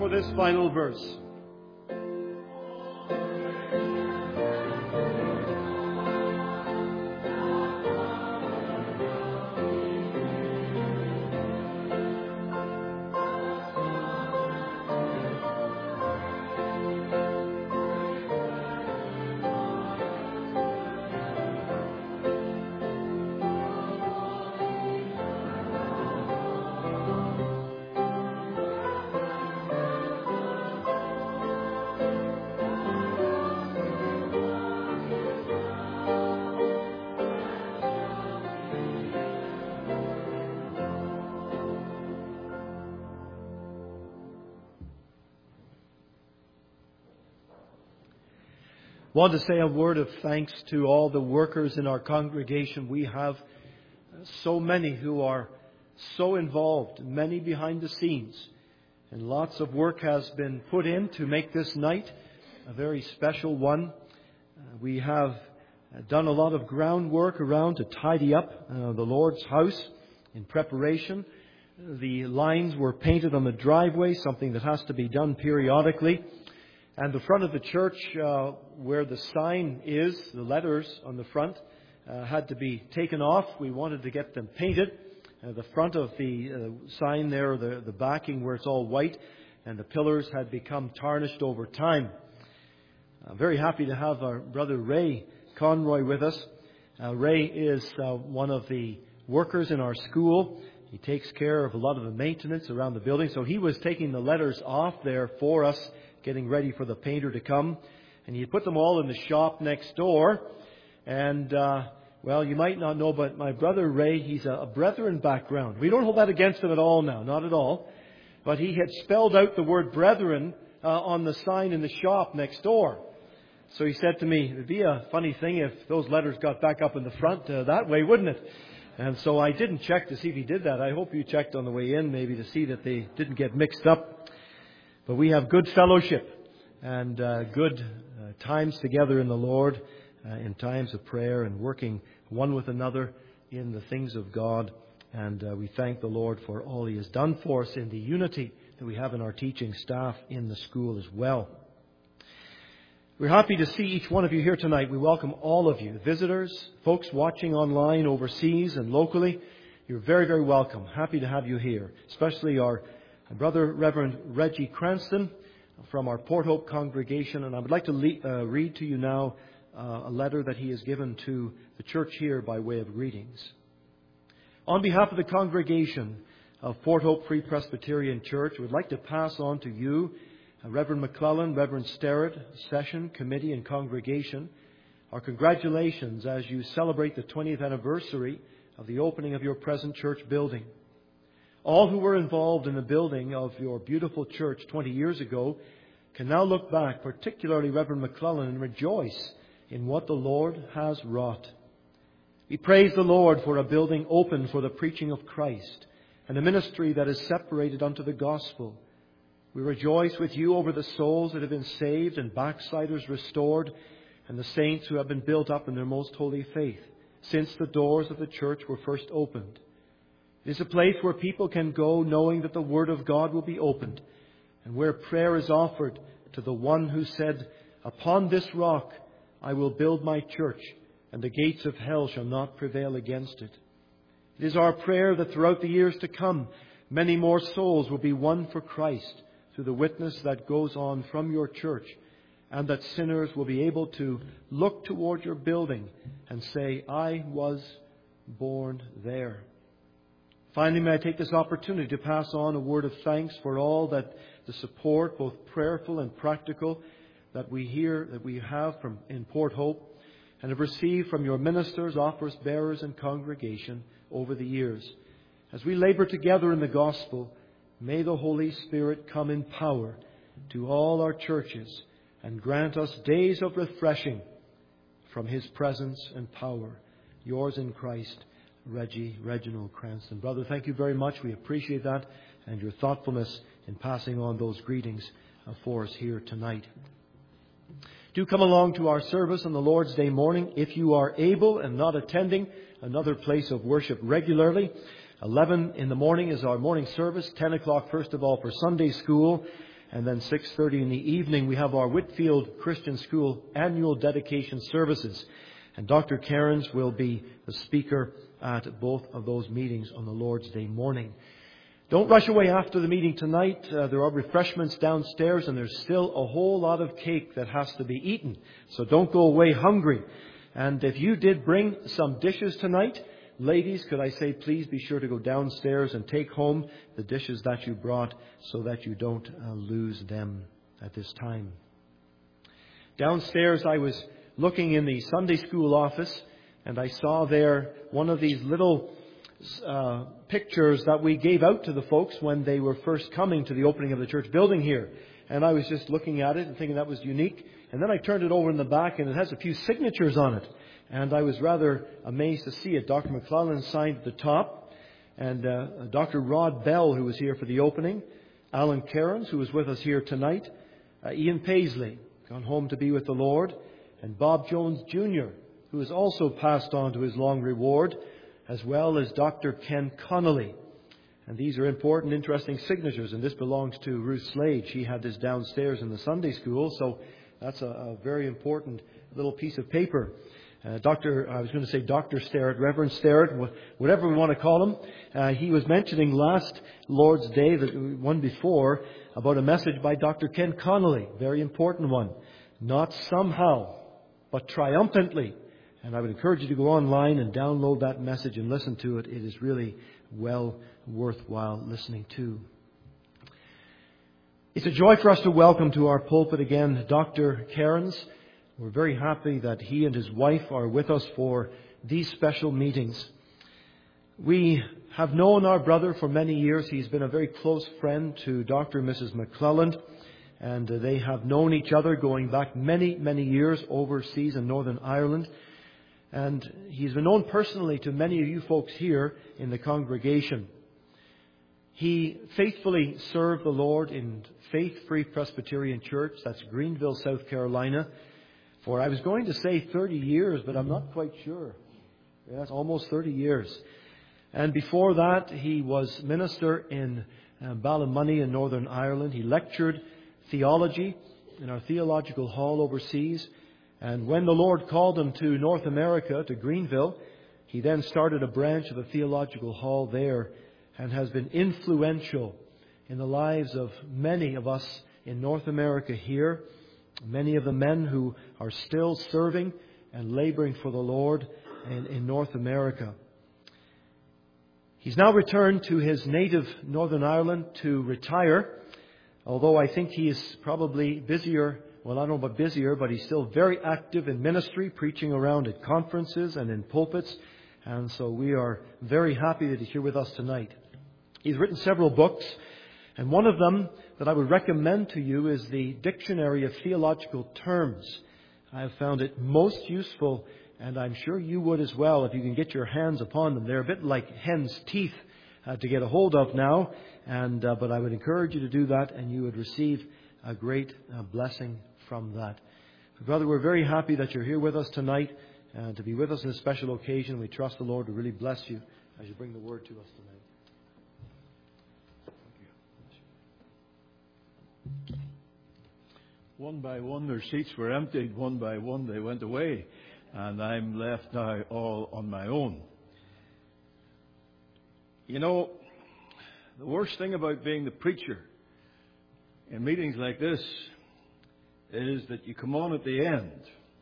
for this final verse. I want to say a word of thanks to all the workers in our congregation. We have so many who are so involved, many behind the scenes. And lots of work has been put in to make this night a very special one. Uh, we have done a lot of groundwork around to tidy up uh, the Lord's house in preparation. The lines were painted on the driveway, something that has to be done periodically. And the front of the church, uh, where the sign is, the letters on the front, uh, had to be taken off. We wanted to get them painted. Uh, the front of the uh, sign there, the, the backing where it's all white, and the pillars had become tarnished over time. I'm very happy to have our brother Ray Conroy with us. Uh, Ray is uh, one of the workers in our school. He takes care of a lot of the maintenance around the building. So he was taking the letters off there for us, getting ready for the painter to come. And he put them all in the shop next door. And, uh, well, you might not know, but my brother Ray, he's a, a Brethren background. We don't hold that against him at all now, not at all. But he had spelled out the word Brethren uh, on the sign in the shop next door. So he said to me, it would be a funny thing if those letters got back up in the front uh, that way, wouldn't it? And so I didn't check to see if he did that. I hope you checked on the way in, maybe to see that they didn't get mixed up. But we have good fellowship and uh, good uh, times together in the Lord, uh, in times of prayer and working one with another in the things of God. And uh, we thank the Lord for all He has done for us in the unity that we have in our teaching staff in the school as well. We're happy to see each one of you here tonight. We welcome all of you, visitors, folks watching online overseas and locally. You're very, very welcome. Happy to have you here, especially our brother Reverend Reggie Cranston from our Port Hope congregation. And I would like to le- uh, read to you now uh, a letter that he has given to the church here by way of greetings. On behalf of the congregation of Port Hope Free Presbyterian Church, I would like to pass on to you, uh, Reverend McClellan, Reverend Sterrett, session, committee and congregation, our congratulations as you celebrate the twentieth anniversary of the opening of your present church building. All who were involved in the building of your beautiful church twenty years ago can now look back, particularly Reverend McClellan, and rejoice in what the Lord has wrought. We praise the Lord for a building open for the preaching of Christ and a ministry that is separated unto the gospel. We rejoice with you over the souls that have been saved and backsliders restored and the saints who have been built up in their most holy faith since the doors of the church were first opened. It is a place where people can go knowing that the Word of God will be opened and where prayer is offered to the one who said, "Upon this rock I will build my church, and the gates of hell shall not prevail against it." It is our prayer that throughout the years to come, many more souls will be won for Christ through the witness that goes on from your church, and that sinners will be able to look toward your building and say, "I was born there." Finally, may I take this opportunity to pass on a word of thanks for all that the support, both prayerful and practical, that we hear, that we have from in Port Hope and have received from your ministers, office bearers and congregation over the years. As we labor together in the gospel, may the Holy Spirit come in power to all our churches and grant us days of refreshing from His presence and power. Yours in Christ, Reggie, Reginald Cranston. Brother, thank you very much. We appreciate that and your thoughtfulness in passing on those greetings for us here tonight. Do come along to our service on the Lord's Day morning if you are able and not attending another place of worship regularly. eleven in the morning is our morning service. ten o'clock, first of all, for Sunday school. And then six thirty in the evening, we have our Whitfield Christian School annual dedication services. And Doctor Cairns will be the speaker at both of those meetings on the Lord's Day morning. Don't rush away after the meeting tonight. Uh, there are refreshments downstairs, and there's still a whole lot of cake that has to be eaten. So don't go away hungry. And if you did bring some dishes tonight, ladies, could I say please be sure to go downstairs and take home the dishes that you brought so that you don't uh, lose them at this time. Downstairs I was looking in the Sunday school office, and I saw there one of these little uh, pictures that we gave out to the folks when they were first coming to the opening of the church building here. And I was just looking at it and thinking that was unique. And then I turned it over in the back, and it has a few signatures on it. And I was rather amazed to see it. Doctor McClellan signed at the top, and uh, Doctor Rod Bell, who was here for the opening, Alan Cairns, who was with us here tonight, uh, Ian Paisley, gone home to be with the Lord, and Bob Jones Junior, who has also passed on to his long reward, as well as Doctor Ken Connolly. And these are important, interesting signatures, and this belongs to Ruth Slade. She had this downstairs in the Sunday school, so that's a, a very important little piece of paper. Uh, Doctor, I was going to say Doctor Sterrett, Reverend Sterrett, whatever we want to call him. Uh, he was mentioning last Lord's Day, the one before, about a message by Doctor Ken Connolly. Very important one. Not somehow, but triumphantly. And I would encourage you to go online and download that message and listen to it. It is really well worthwhile listening to. It's a joy for us to welcome to our pulpit again Doctor Cairns. We're very happy that he and his wife are with us for these special meetings. We have known our brother for many years. He's been a very close friend to Doctor and Missus McClelland, and they have known each other going back many, many years overseas in Northern Ireland. And he's been known personally to many of you folks here in the congregation. He faithfully served the Lord in Faith Free Presbyterian Church, that's Greenville, South Carolina, for I was going to say thirty years, but I'm not quite sure. Yes, almost thirty years. And before that, he was minister in uh, Ballymoney in Northern Ireland. He lectured theology in our theological hall overseas. And when the Lord called him to North America, to Greenville, he then started a branch of the theological hall there and has been influential in the lives of many of us in North America here, many of the men who are still serving and laboring for the Lord in, in North America. He's now returned to his native Northern Ireland to retire, although I think he is probably busier. Well, I don't know about busier, but he's still very active in ministry, preaching around at conferences and in pulpits. And so we are very happy that he's here with us tonight. He's written several books, and one of them that I would recommend to you is the Dictionary of Theological Terms. I have found it most useful, and I'm sure you would as well if you can get your hands upon them. They're a bit like hen's teeth uh, to get a hold of now, and uh, but I would encourage you to do that, and you would receive a great uh, blessing from that. Brother, we're very happy that you're here with us tonight, and to be with us on a special occasion. We trust the Lord to really bless you as you bring the word to us tonight. One by one, their seats were emptied. One by one, they went away. And I'm left now all on my own. You know, the worst thing about being the preacher in meetings like this is that you come on at the end.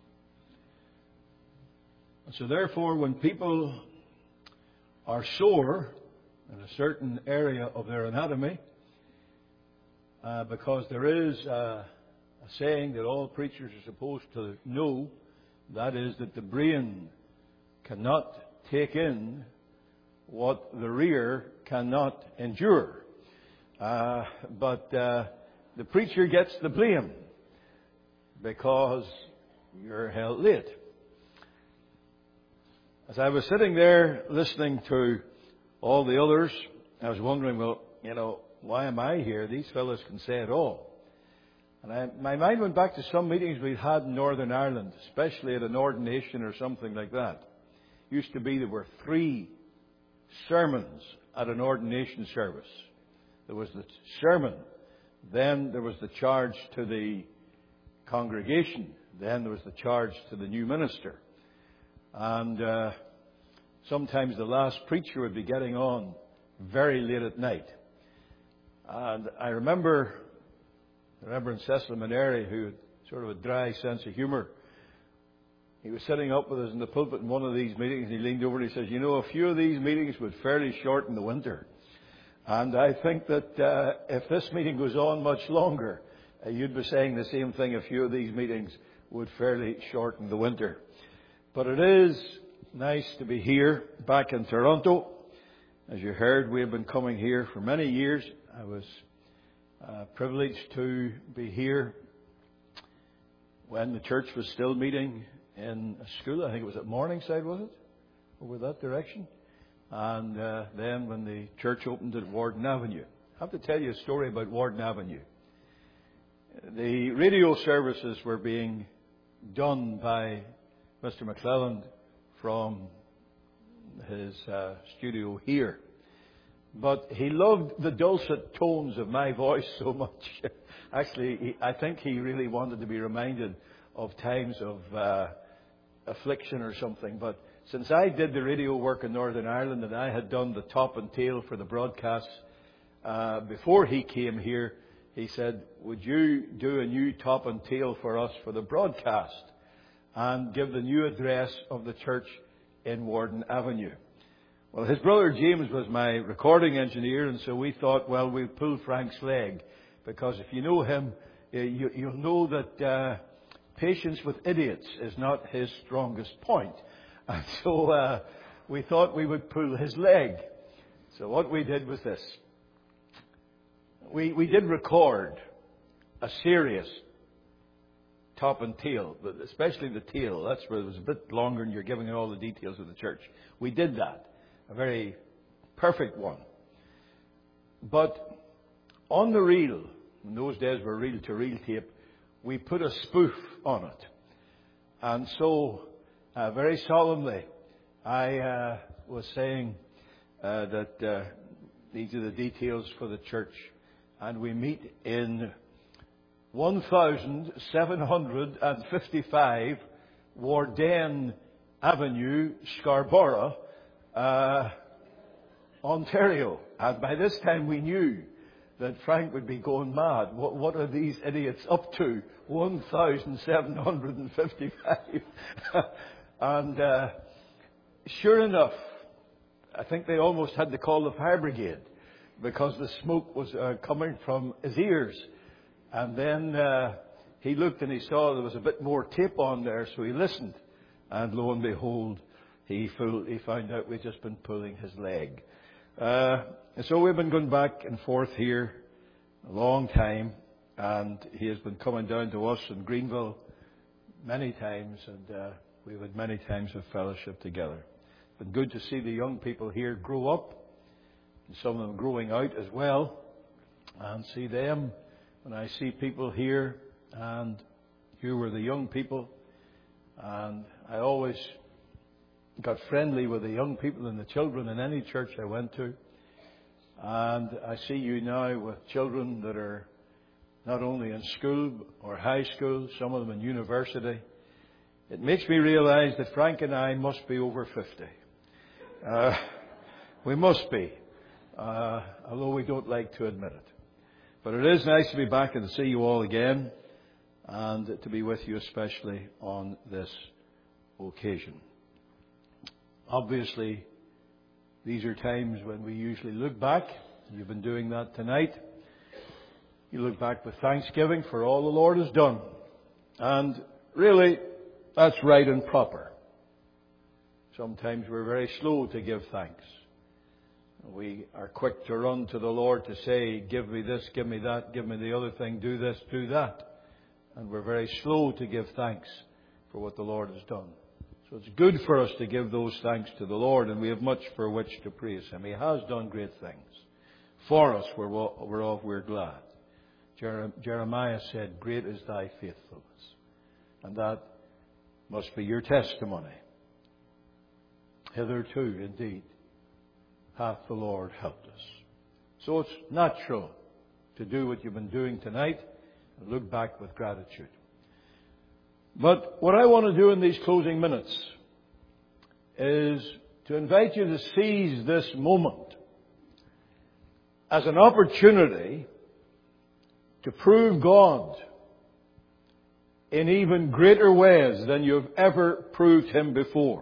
And so therefore, when people are sore in a certain area of their anatomy, uh, because there is a, a saying that all preachers are supposed to know, that is that the brain cannot take in what the rear cannot endure. Uh, but uh, the preacher gets the blame because you're held late. As I was sitting there listening to all the others, I was wondering, well, you know, why am I here? These fellows can say it all. And I, my mind went back to some meetings we'd had in Northern Ireland, especially at an ordination or something like that. It used to be there were three sermons at an ordination service. There was the sermon Then there was the charge to the congregation. Then there was the charge to the new minister. And uh, sometimes the last preacher would be getting on very late at night. And I remember the Reverend Cecil Maneri, who had sort of a dry sense of humour. He was sitting up with us in the pulpit in one of these meetings, and he leaned over and he says, "You know, a few of these meetings would fairly shorten the winter." And I think that uh, if this meeting goes on much longer, uh, you'd be saying the same thing. A few of these meetings would fairly shorten the winter. But it is nice to be here, back in Toronto. As you heard, we have been coming here for many years. I was uh, privileged to be here when the church was still meeting in a school. I think it was at Morningside, was it? Over that direction. And uh, then when the church opened at Warden Avenue. I have to tell you a story about Warden Avenue. The radio services were being done by Mister McClelland from his uh, studio here. But he loved the dulcet tones of my voice so much. Actually, he, I think he really wanted to be reminded of times of uh, affliction or something. But since I did the radio work in Northern Ireland and I had done the top and tail for the broadcasts, uh, before he came here, he said, "Would you do a new top and tail for us for the broadcast and give the new address of the church in Warden Avenue?" Well, his brother James was my recording engineer, and so we thought, well, we'll pull Frank's leg, because if you know him, you, you'll know that uh, patience with idiots is not his strongest point. And so uh, we thought we would pull his leg. So what we did was this. We, we did record a serious top and tail, but especially the tail. That's where it was a bit longer and you're giving it all the details of the church. We did that. A very perfect one. But on the reel, in those days were reel-to-reel tape, we put a spoof on it. And so, uh, very solemnly, I uh, was saying uh, that uh, these are the details for the church. And we meet in one thousand seven hundred fifty-five Warden Avenue, Scarborough, uh, Ontario. And by this time we knew that Frank would be going mad. What, what are these idiots up to? one thousand seven hundred fifty-five. And uh, sure enough, I think they almost had to call the fire brigade because the smoke was uh, coming from his ears. And then uh, he looked and he saw there was a bit more tape on there, so he listened. And lo and behold, he, full, he found out we'd just been pulling his leg. Uh, and so we've been going back and forth here a long time. And he has been coming down to us in Greenville many times. And uh, we've had many times of fellowship together. It's been good to see the young people here grow up. And some of them growing out as well. And see them. When I see people here, and you were the young people, and I always got friendly with the young people and the children in any church I went to. And I see you now with children that are not only in school or high school, some of them in university. It makes me realize that Frank and I must be over fifty. Uh, we must be, uh, although we don't like to admit it. But it is nice to be back and to see you all again, and to be with you especially on this occasion. Obviously, these are times when we usually look back. You've been doing that tonight. You look back with thanksgiving for all the Lord has done. And really, that's right and proper. Sometimes we're very slow to give thanks. We are quick to run to the Lord to say, give me this, give me that, give me the other thing, do this, do that. And we're very slow to give thanks for what the Lord has done. So it's good for us to give those thanks to the Lord, and we have much for which to praise Him. He has done great things. For us, whereof we're glad. Jeremiah said, great is thy faithfulness. And that must be your testimony. Hitherto, indeed, hath the Lord helped us. So it's natural to do what you've been doing tonight and look back with gratitude. But what I want to do in these closing minutes is to invite you to seize this moment as an opportunity to prove God in even greater ways than you've ever proved Him before.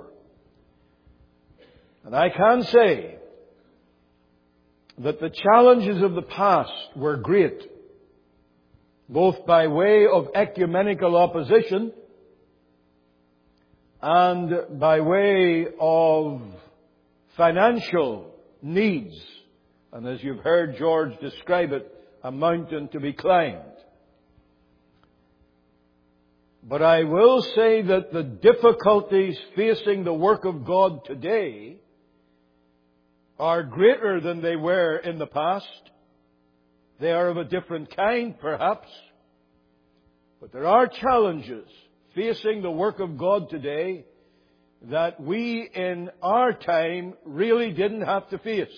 And I can say that the challenges of the past were great, both by way of ecumenical opposition and by way of financial needs. And as you've heard George describe it, a mountain to be climbed. But I will say that the difficulties facing the work of God today are greater than they were in the past. They are of a different kind, perhaps. But there are challenges facing the work of God today that we in our time really didn't have to face.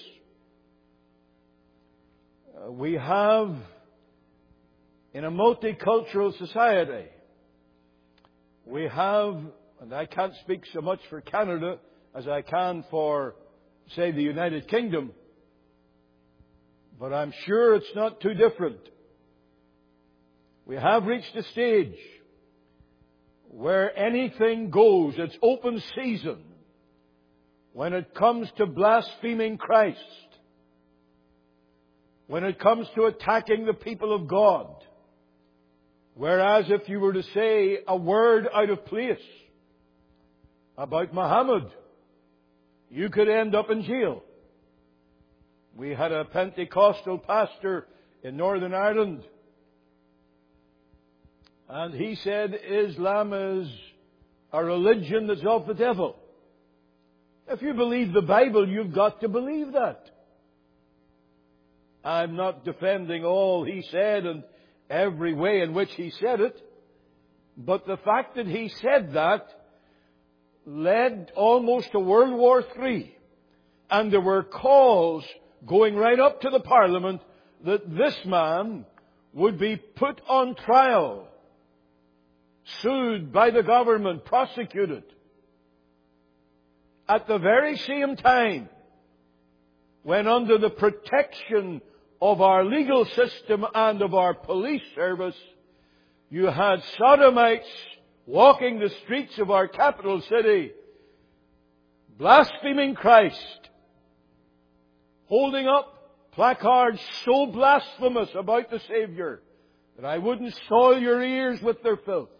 Uh, we have, in a multicultural society, we have, and I can't speak so much for Canada as I can for, say, the United Kingdom, but I'm sure it's not too different. We have reached a stage where anything goes. It's open season when it comes to blaspheming Christ, when it comes to attacking the people of God. Whereas if you were to say a word out of place about Muhammad, you could end up in jail. We had a Pentecostal pastor in Northern Ireland, and he said Islam is a religion that's of the devil. If you believe the Bible, you've got to believe that. I'm not defending all he said and every way in which he said it, but the fact that he said that led almost to World War Three. And there were calls going right up to the Parliament that this man would be put on trial, sued by the government, prosecuted. At the very same time, when under the protection of our legal system and of our police service, you had sodomites walking the streets of our capital city, blaspheming Christ, holding up placards so blasphemous about the Savior that I wouldn't soil your ears with their filth.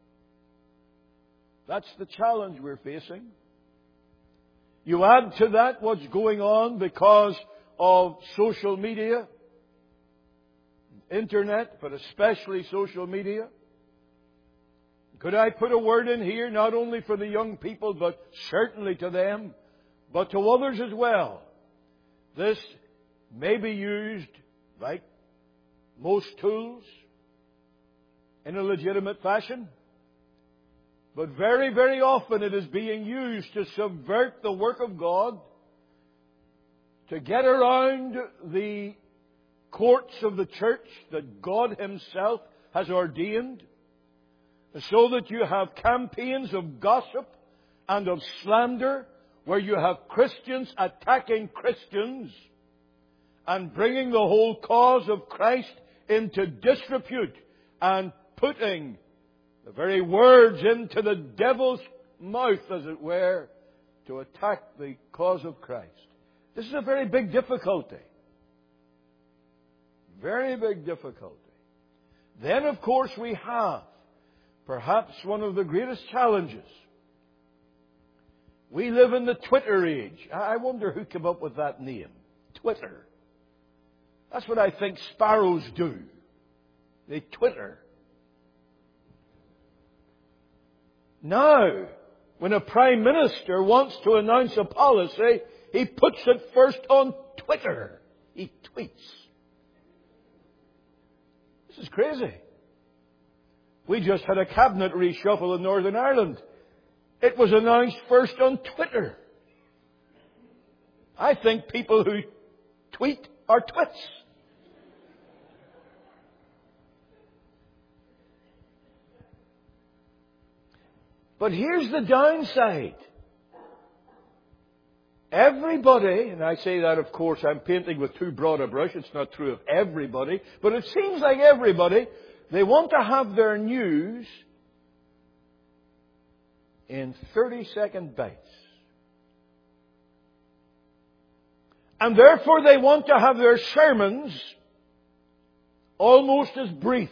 That's the challenge we're facing. You add to that what's going on because of social media, internet, but especially social media. Could I put a word in here, not only for the young people, but certainly to them, but to others as well? This may be used, like most tools, in a legitimate fashion. But very, very often it is being used to subvert the work of God, to get around the courts of the church that God Himself has ordained, so that you have campaigns of gossip and of slander, where you have Christians attacking Christians and bringing the whole cause of Christ into disrepute and putting the very words into the devil's mouth, as it were, to attack the cause of Christ. This is a very big difficulty. Very big difficulty. Then, of course, we have perhaps one of the greatest challenges. We live in the Twitter age. I wonder who came up with that name. Twitter. That's what I think sparrows do. They twitter. Now, when a Prime Minister wants to announce a policy, he puts it first on Twitter. He tweets. This is crazy. We just had a cabinet reshuffle in Northern Ireland. It was announced first on Twitter. I think people who tweet are twits. But here's the downside. Everybody, and I say that, of course, I'm painting with too broad a brush. It's not true of everybody. But it seems like everybody, they want to have their news in thirty-second bites. And therefore they want to have their sermons almost as brief,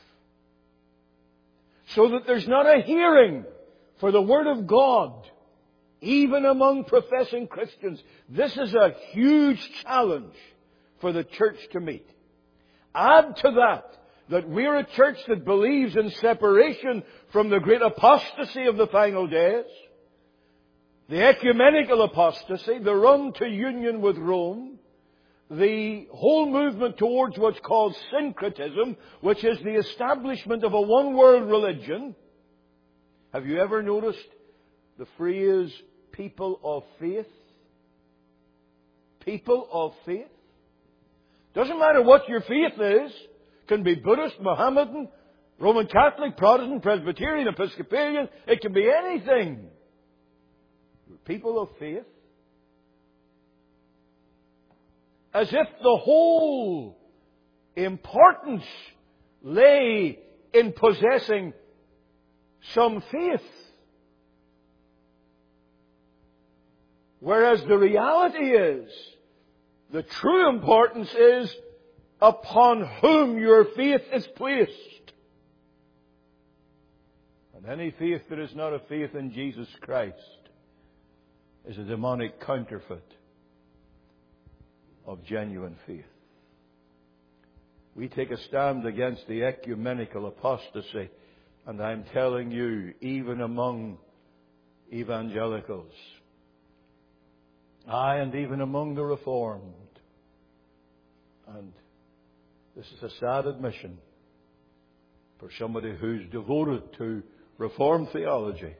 so that there's not a hearing for the Word of God, even among professing Christians. This is a huge challenge for the church to meet. Add to that, that we're a church that believes in separation from the great apostasy of the final days, the ecumenical apostasy, the run to union with Rome, the whole movement towards what's called syncretism, which is the establishment of a one-world religion. Have you ever noticed the phrase, people of faith? People of faith. Doesn't matter what your faith is. It can be Buddhist, Mohammedan, Roman Catholic, Protestant, Presbyterian, Episcopalian. It can be anything. People of faith. As if the whole importance lay in possessing some faith. Whereas the reality is, the true importance is upon whom your faith is placed. And any faith that is not a faith in Jesus Christ is a demonic counterfeit of genuine faith. We take a stand against the ecumenical apostasy, and I'm telling you, even among evangelicals, aye, and even among the Reformed, and this is a sad admission for somebody who's devoted to Reformed theology,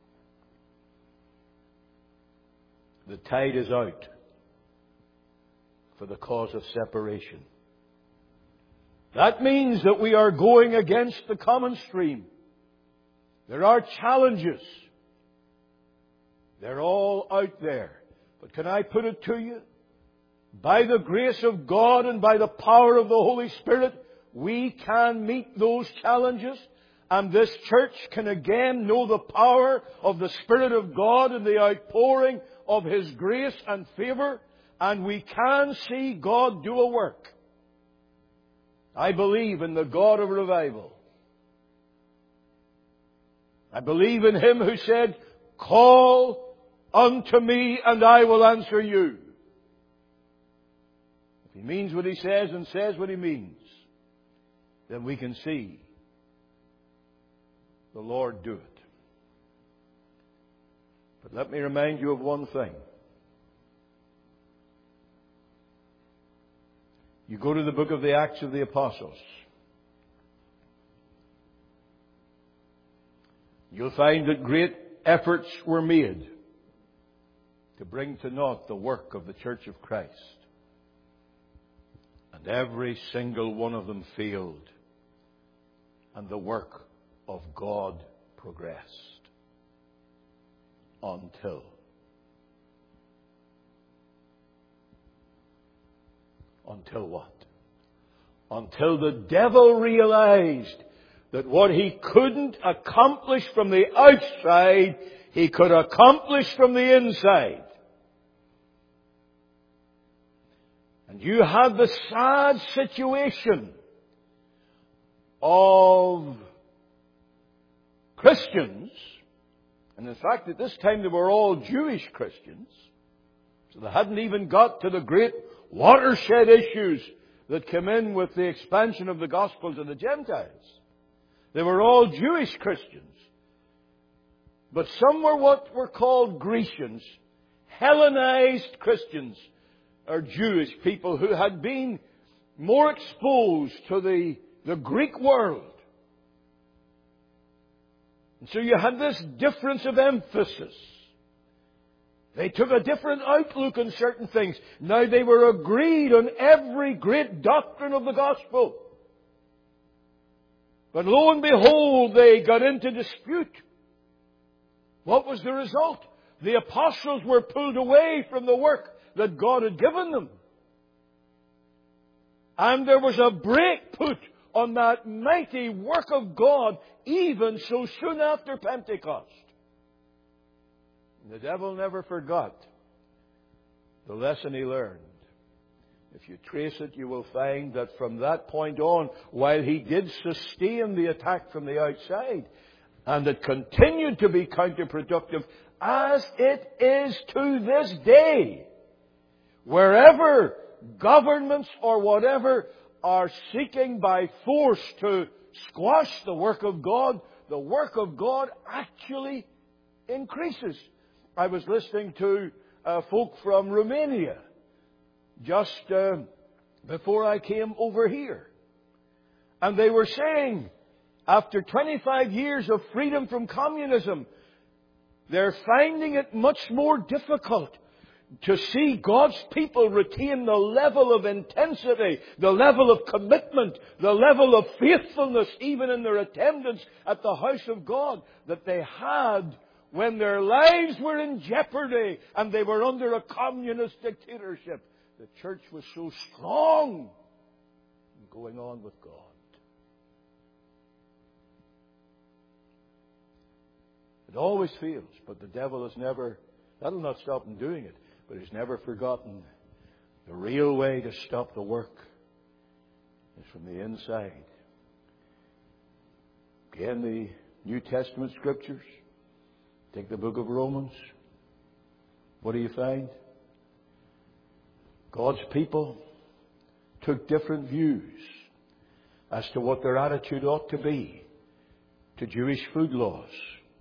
the tide is out for the cause of separation. That means that we are going against the common stream. There are challenges. They're all out there. But can I put it to you? By the grace of God and by the power of the Holy Spirit, we can meet those challenges. And this church can again know the power of the Spirit of God and the outpouring of His grace and favour. And we can see God do a work. I believe in the God of revival. I believe in Him who said, "Call unto me and I will answer you." If He means what He says and says what He means, then we can see the Lord do it. But let me remind you of one thing. You go to the book of the Acts of the Apostles. You'll find that great efforts were made to bring to naught the work of the Church of Christ. And every single one of them failed. And the work of God progressed. Until Until what? Until the devil realized that what he couldn't accomplish from the outside, he could accomplish from the inside. And you have the sad situation of Christians, and in fact at this time they were all Jewish Christians, so they hadn't even got to the great watershed issues that came in with the expansion of the gospel to the Gentiles. They were all Jewish Christians. But some were what were called Grecians, Hellenized Christians, or Jewish people who had been more exposed to the, the Greek world. And so you had this difference of emphasis. They took a different outlook on certain things. Now they were agreed on every great doctrine of the gospel. But lo and behold, they got into dispute. What was the result? The apostles were pulled away from the work that God had given them. And there was a break put on that mighty work of God, even so soon after Pentecost. And the devil never forgot the lesson he learned. If you trace it, you will find that from that point on, while he did sustain the attack from the outside, and it continued to be counterproductive, as it is to this day, wherever governments or whatever are seeking by force to squash the work of God, the work of God actually increases. I was listening to uh, folk from Romania just uh, before I came over here. And they were saying, after twenty-five years of freedom from communism, they're finding it much more difficult to see God's people retain the level of intensity, the level of commitment, the level of faithfulness, even in their attendance at the house of God, that they had when their lives were in jeopardy and they were under a communist dictatorship. The church was so strong in going on with God. It always fails, but the devil has never, that'll not stop him doing it, but he's never forgotten the real way to stop the work is from the inside. Again, the New Testament Scriptures. Take the book of Romans. What do you find? God's people took different views as to what their attitude ought to be to Jewish food laws.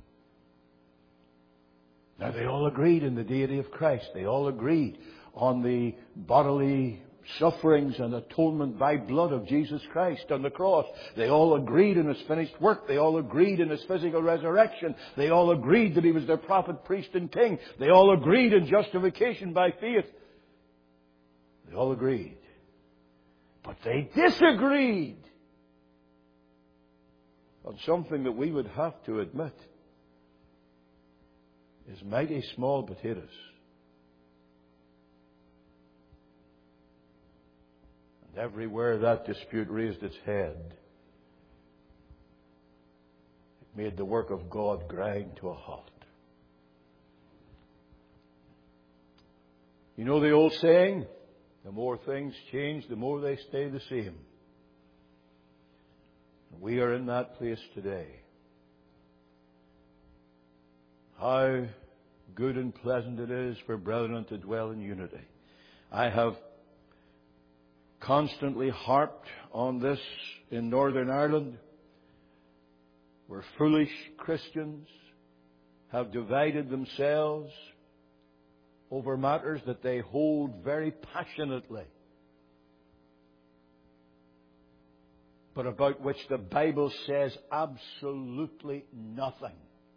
Now, they all agreed in the deity of Christ. They all agreed on the bodily sufferings and atonement by blood of Jesus Christ on the cross. They all agreed in His finished work. They all agreed in His physical resurrection. They all agreed that He was their prophet, priest, and king. They all agreed in justification by faith. They all agreed. But they disagreed on something that we would have to admit is mighty small potatoes. And everywhere that dispute raised its head, it made the work of God grind to a halt. You know the old saying, the more things change, the more they stay the same. We are in that place today. How good and pleasant it is for brethren to dwell in unity. I have constantly harped on this in Northern Ireland, where foolish Christians have divided themselves over matters that they hold very passionately, but about which the Bible says absolutely nothing.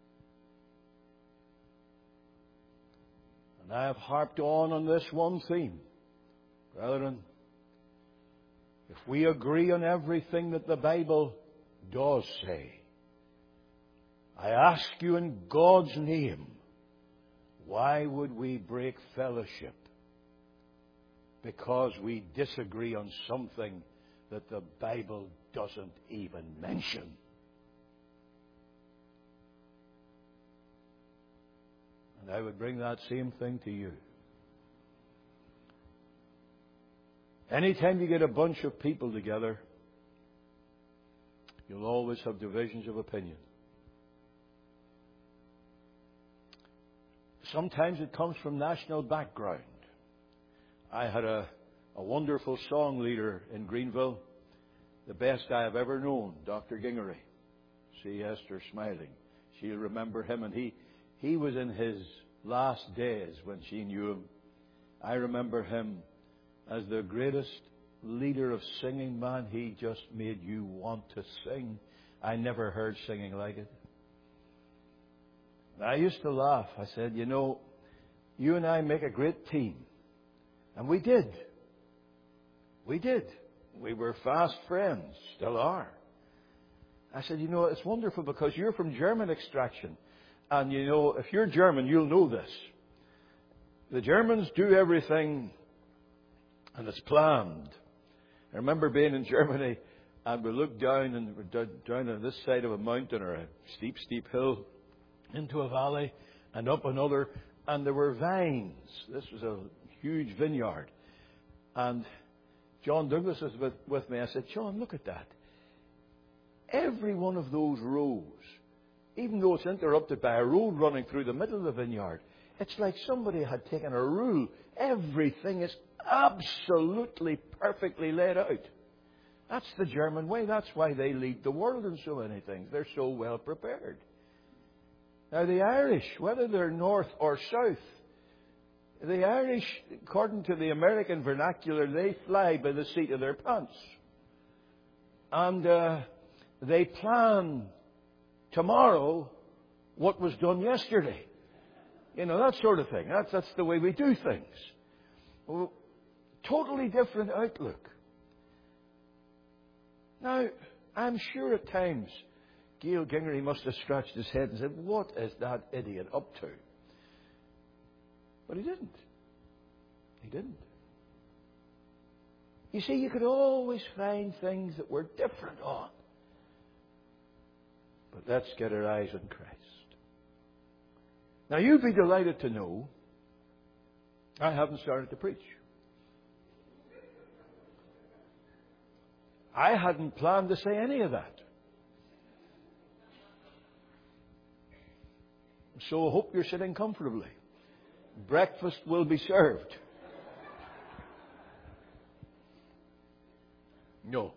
And I have harped on on this one theme. Brethren, if we agree on everything that the Bible does say, I ask you in God's name, why would we break fellowship because we disagree on something that the Bible doesn't even mention? And I would bring that same thing to you. Anytime you get a bunch of people together, you'll always have divisions of opinion. Sometimes it comes from national background. I had a, a wonderful song leader in Greenville, the best I have ever known, Doctor Gingery. See Esther smiling. She'll remember him, and he, he was in his last days when she knew him. I remember him as the greatest leader of singing. Man, he just made you want to sing. I never heard singing like it. I used to laugh. I said, you know, you and I make a great team. And we did. We did. We were fast friends. Still are. I said, you know, it's wonderful because you're from German extraction. And you know, if you're German, you'll know this. The Germans do everything and it's planned. I remember being in Germany and we looked down and we're down on this side of a mountain or a steep, steep hill into a valley and up another, and there were vines. This was a huge vineyard. And John Douglas was with, with me. I said, John, look at that. Every one of those rows, even though it's interrupted by a road running through the middle of the vineyard, it's like somebody had taken a rule. Everything is absolutely perfectly laid out. That's the German way. That's why they lead the world in so many things. They're so well prepared. Now, the Irish, whether they're north or south, the Irish, according to the American vernacular, they fly by the seat of their pants. And uh, they plan tomorrow what was done yesterday. You know, that sort of thing. That's, that's the way we do things. Well, totally different outlook. Now, I'm sure at times Gail Gingery must have scratched his head and said, what is that idiot up to? But he didn't. He didn't. You see, you could always find things that were different on. But let's get our eyes on Christ. Now, you'd be delighted to know I haven't started to preach. I hadn't planned to say any of that. So I hope you're sitting comfortably. Breakfast will be served. No.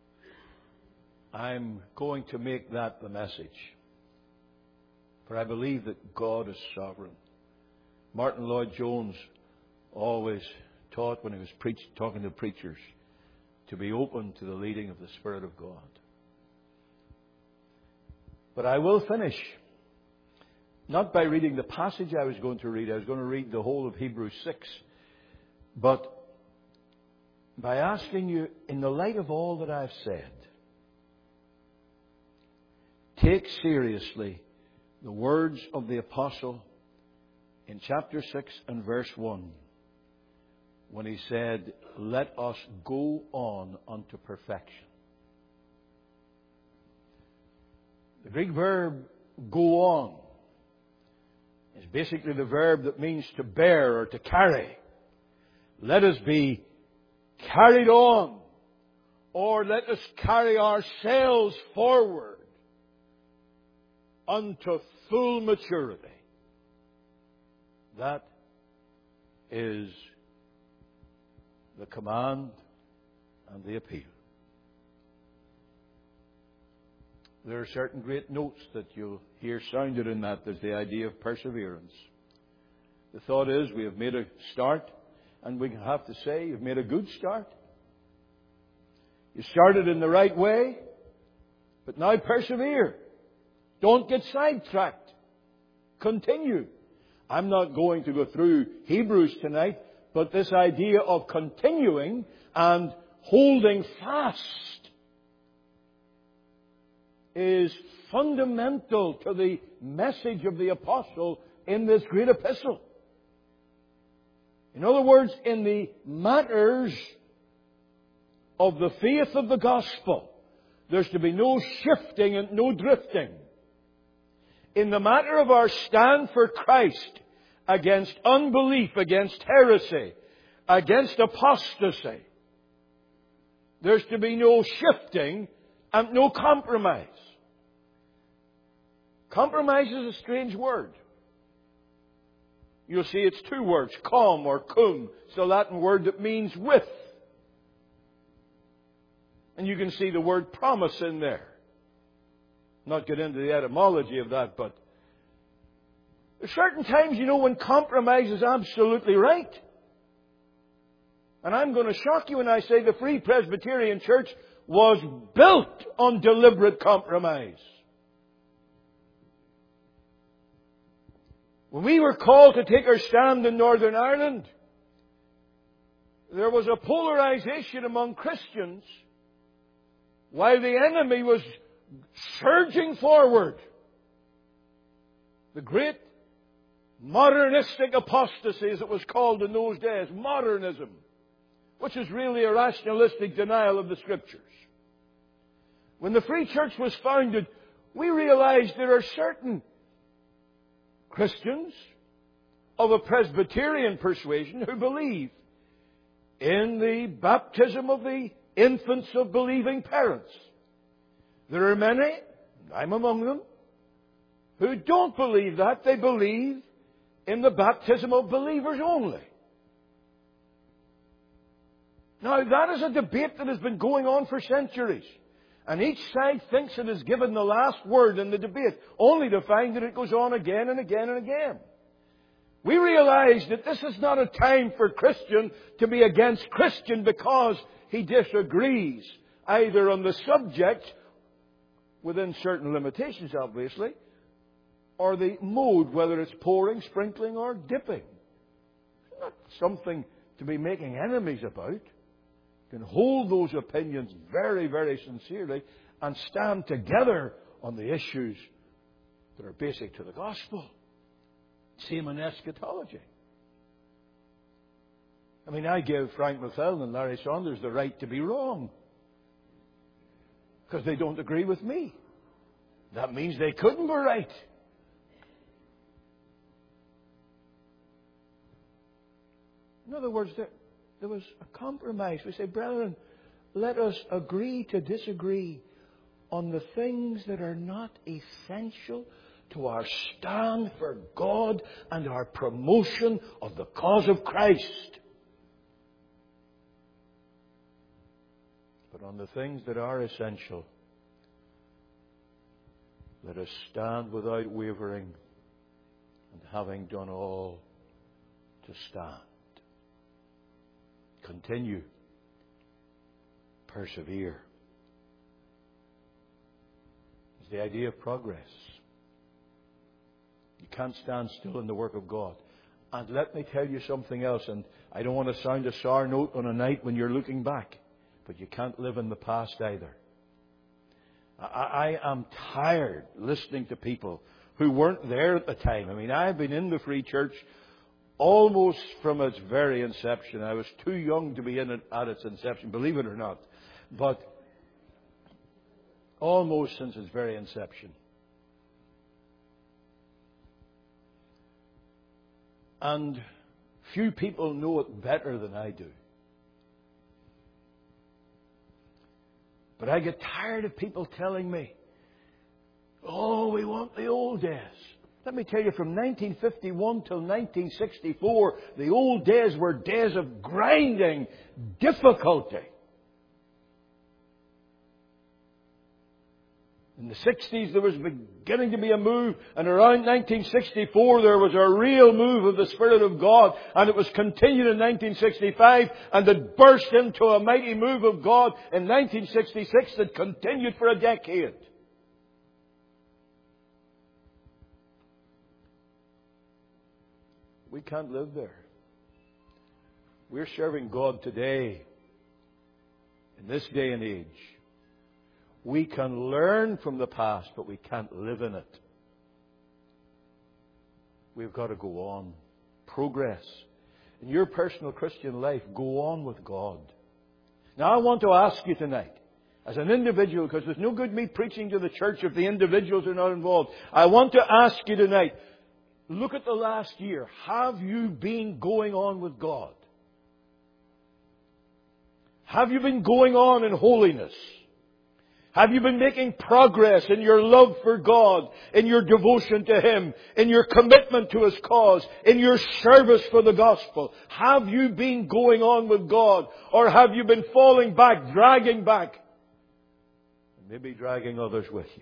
I'm going to make that the message. For I believe that God is sovereign. Martin Lloyd-Jones always taught when he was preach, talking to preachers to be open to the leading of the Spirit of God. But I will finish not by reading the passage I was going to read. I was going to read the whole of Hebrews six. But by asking you, in the light of all that I've said, take seriously the words of the Apostle in chapter six and verse one, when he said, let us go on unto perfection. The Greek verb, go on, is basically the verb that means to bear or to carry. Let us be carried on, or let us carry ourselves forward unto full maturity. That is the command and the appeal. There are certain great notes that you'll hear sounded in that. There's the idea of perseverance. The thought is we have made a start, and we have to say you've made a good start. You started in the right way, but now persevere. Don't get sidetracked. Continue. I'm not going to go through Hebrews tonight, but this idea of continuing and holding fast is fundamental to the message of the apostle in this great epistle. In other words, in the matters of the faith of the gospel, there's to be no shifting and no drifting. In the matter of our stand for Christ against unbelief, against heresy, against apostasy, there's to be no shifting and no compromise. Compromise is a strange word. You'll see it's two words, com or cum. It's a Latin word that means with. And you can see the word promise in there. Not get into the etymology of that, but there's certain times, you know, when compromise is absolutely right. And I'm going to shock you when I say the Free Presbyterian Church was built on deliberate compromise. When we were called to take our stand in Northern Ireland, there was a polarization among Christians while the enemy was surging forward. The great modernistic apostasy, as it was called in those days, modernism, which is really a rationalistic denial of the Scriptures. When the Free Church was founded, we realized there are certain Christians of a Presbyterian persuasion who believe in the baptism of the infants of believing parents. There are many, I'm among them, who don't believe that. They believe in the baptism of believers only. Now, that is a debate that has been going on for centuries. And each side thinks it has given the last word in the debate, only to find that it goes on again and again and again. We realize that this is not a time for Christian to be against Christian because he disagrees either on the subject, within certain limitations obviously, or the mode, whether it's pouring, sprinkling, or dipping. It's not something to be making enemies about. You can hold those opinions very, very sincerely and stand together on the issues that are basic to the gospel. Same in eschatology. I mean, I give Frank McClellan and Larry Saunders the right to be wrong because they don't agree with me. That means they couldn't be right. In other words, there, there was a compromise. We say, brethren, let us agree to disagree on the things that are not essential to our stand for God and our promotion of the cause of Christ. But on the things that are essential, let us stand without wavering, and having done all, to stand. Continue. Persevere. It's the idea of progress. You can't stand still in the work of God. And let me tell you something else, and I don't want to sound a sour note on a night when you're looking back, but you can't live in the past either. I, I am tired listening to people who weren't there at the time. I mean, I've been in the Free Church almost from its very inception. I was too young to be in it at its inception, believe it or not. But almost since its very inception. And few people know it better than I do. But I get tired of people telling me, oh, we want the old days. Let me tell you, from nineteen fifty-one till nineteen sixty-four, the old days were days of grinding difficulty. In the sixties, there was beginning to be a move, and around nineteen sixty-four, there was a real move of the Spirit of God, and it was continued in nineteen sixty-five, and it burst into a mighty move of God in nineteen sixty-six that continued for a decade. We can't live there. We're serving God today, in this day and age. We can learn from the past, but we can't live in it. We've got to go on. Progress. In your personal Christian life, go on with God. Now I want to ask you tonight, as an individual, because there's no good me preaching to the church if the individuals are not involved. I want to ask you tonight, look at the last year. Have you been going on with God? Have you been going on in holiness? Have you been making progress in your love for God, in your devotion to Him, in your commitment to His cause, in your service for the gospel? Have you been going on with God? Or have you been falling back, dragging back? Maybe dragging others with you.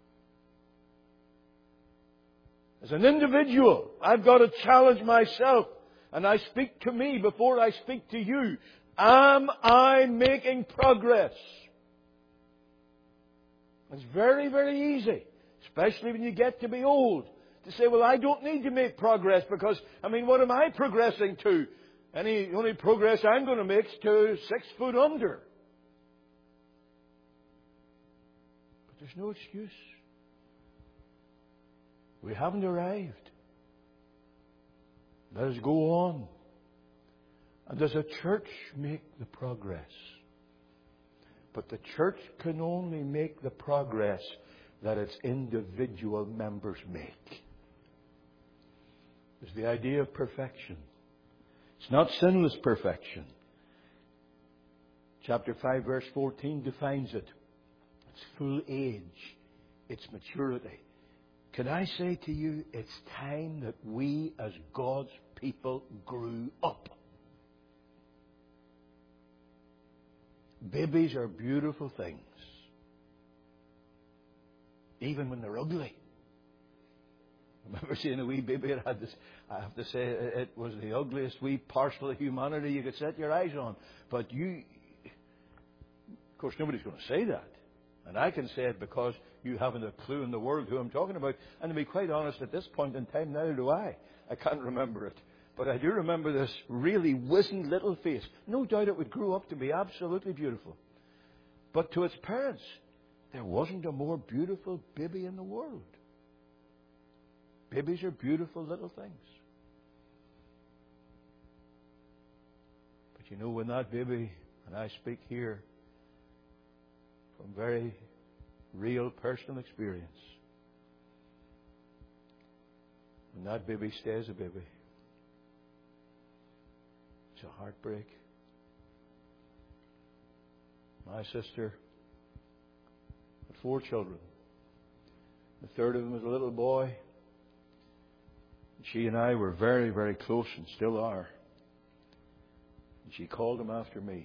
As an individual, I've got to challenge myself, and I speak to me before I speak to you. Am I making progress? It's very, very easy, especially when you get to be old, to say, well, I don't need to make progress because, I mean, what am I progressing to? Any only progress I'm going to make is to six foot under. But there's no excuse. We haven't arrived. Let us go on. And does a church make the progress? But the church can only make the progress that its individual members make. It's the idea of perfection. It's not sinless perfection. Chapter five, verse fourteen defines it. It's full age. It's maturity. Can I say to you, it's time that we as God's people grew up. Babies are beautiful things. Even when they're ugly. I remember seeing a wee baby that had this, I have to say, it was the ugliest wee parcel of humanity you could set your eyes on. But you, of course, nobody's going to say that. And I can say it because you haven't a clue in the world who I'm talking about. And to be quite honest, at this point in time, neither do I. I can't remember it. But I do remember this really wizened little face. No doubt it would grow up to be absolutely beautiful. But to its parents, there wasn't a more beautiful baby in the world. Babies are beautiful little things. But you know, when that baby, and I speak here from very real personal experience, when that baby stays a baby, it's a heartbreak. My sister had four children. The third of them was a little boy. She and I were very, very close and still are. And she called him after me.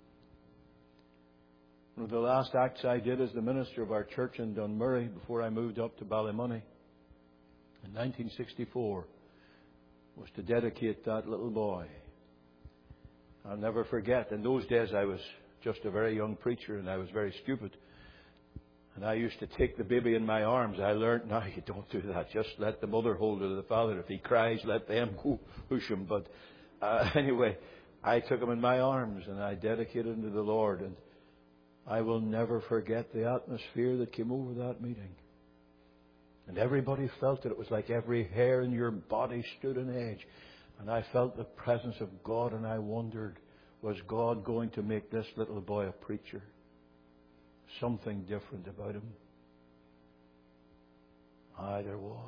One of the last acts I did as the minister of our church in Dunmurry before I moved up to Ballymoney in nineteen sixty-four was to dedicate that little boy. I'll never forget. In those days I was just a very young preacher and I was very stupid. And I used to take the baby in my arms. I learned, now you don't do that. Just let the mother hold it to the father. If he cries, let them go push him. But uh, anyway, I took him in my arms and I dedicated him to the Lord. And I will never forget the atmosphere that came over that meeting. And everybody felt it. It was like every hair in your body stood on edge. And I felt the presence of God and I wondered, was God going to make this little boy a preacher? Something different about him. Aye, there was.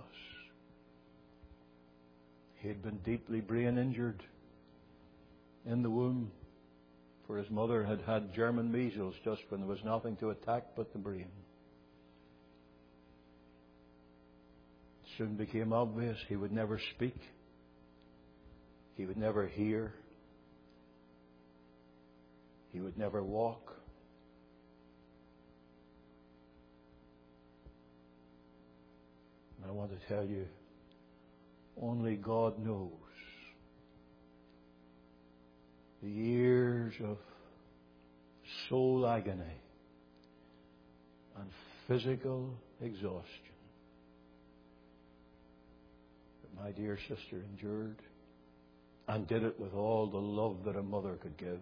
He had been deeply brain injured in the womb, for his mother had had German measles just when there was nothing to attack but the brain. It soon became obvious he would never speak. He would never hear. He would never walk. I want to tell you, only God knows the years of soul agony and physical exhaustion that my dear sister endured, and did it with all the love that a mother could give.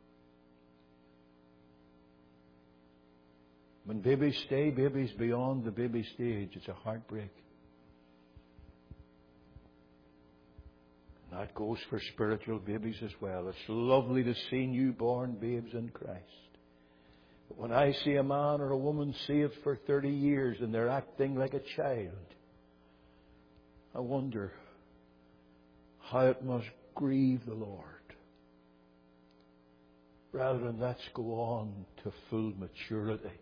When babies stay babies beyond the baby stage, it's a heartbreak. That goes for spiritual babies as well. It's lovely to see newborn babes in Christ. But when I see a man or a woman saved for thirty years and they're acting like a child, I wonder how it must grieve the Lord. Rather than let's go on to full maturity.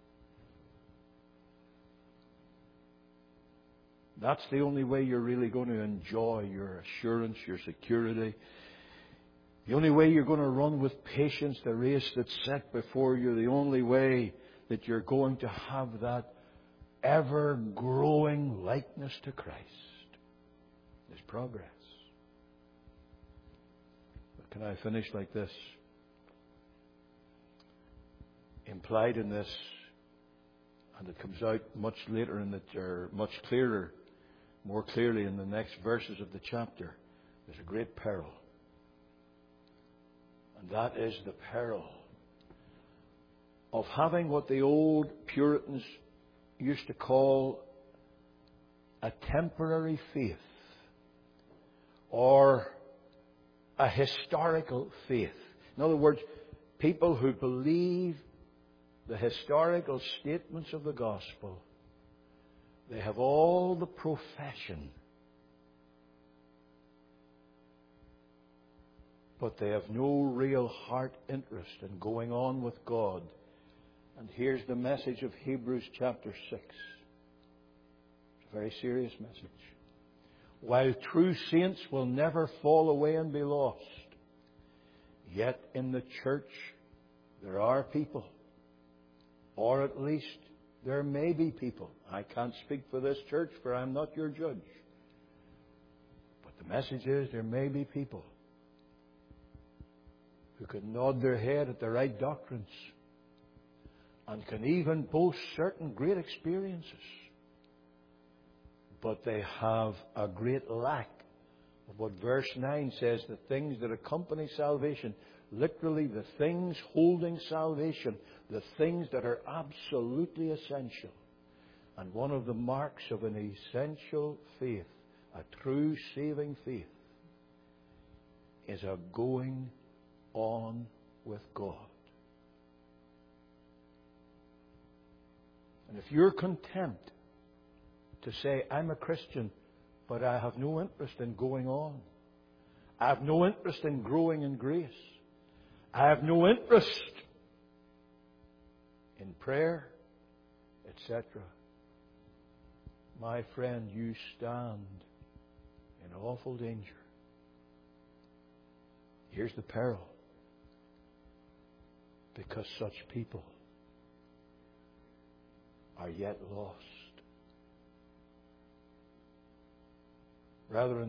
That's the only way you're really going to enjoy your assurance, your security. The only way you're going to run with patience the race that's set before you. The only way that you're going to have that ever-growing likeness to Christ is progress. But can I finish like this? Implied in this, and it comes out much later in the, or much clearer, more clearly in the next verses of the chapter, there's a great peril. And that is the peril of having what the old Puritans used to call a temporary faith or a historical faith. In other words, people who believe the historical statements of the gospel, they have all the profession, but they have no real heart interest in going on with God. And here's the message of Hebrews chapter six. It's a very serious message. While true saints will never fall away and be lost, yet in the church there are people, or at least there may be people. I can't speak for this church, for I'm not your judge. But the message is there may be people who can nod their head at the right doctrines and can even boast certain great experiences, but they have a great lack of what verse nine says, the things that accompany salvation. Literally, the things holding salvation, the things that are absolutely essential. And one of the marks of an essential faith, a true saving faith, is a going on with God. And if you're content to say, I'm a Christian, but I have no interest in going on, I have no interest in growing in grace, I have no interest in prayer, et cetera, my friend, you stand in awful danger. Here's the peril. Because such people are yet lost. Brethren,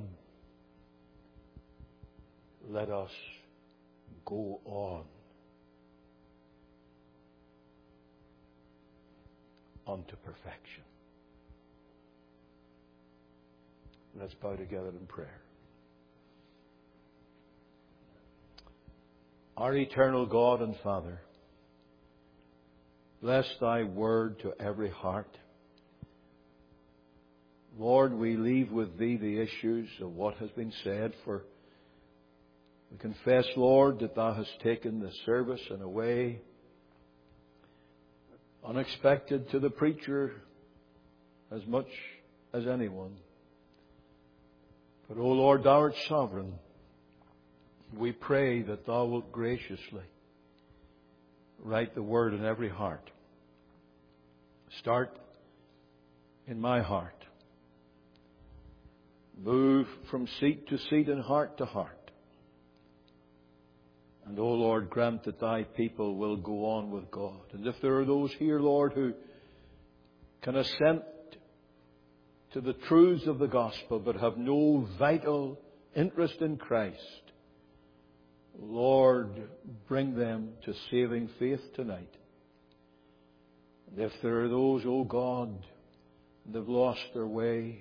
let us go on unto perfection. Let's bow together in prayer. Our eternal God and Father, bless Thy word to every heart. Lord, we leave with Thee the issues of what has been said, for we confess, Lord, that Thou hast taken the service in a way unexpected to the preacher as much as anyone. But, O Lord, Thou art sovereign. We pray that Thou wilt graciously write the word in every heart. Start in my heart. Move from seat to seat and heart to heart. And, O Lord, grant that Thy people will go on with God. And if there are those here, Lord, who can assent to the truths of the gospel but have no vital interest in Christ, Lord, bring them to saving faith tonight. And if there are those, O God, that have lost their way,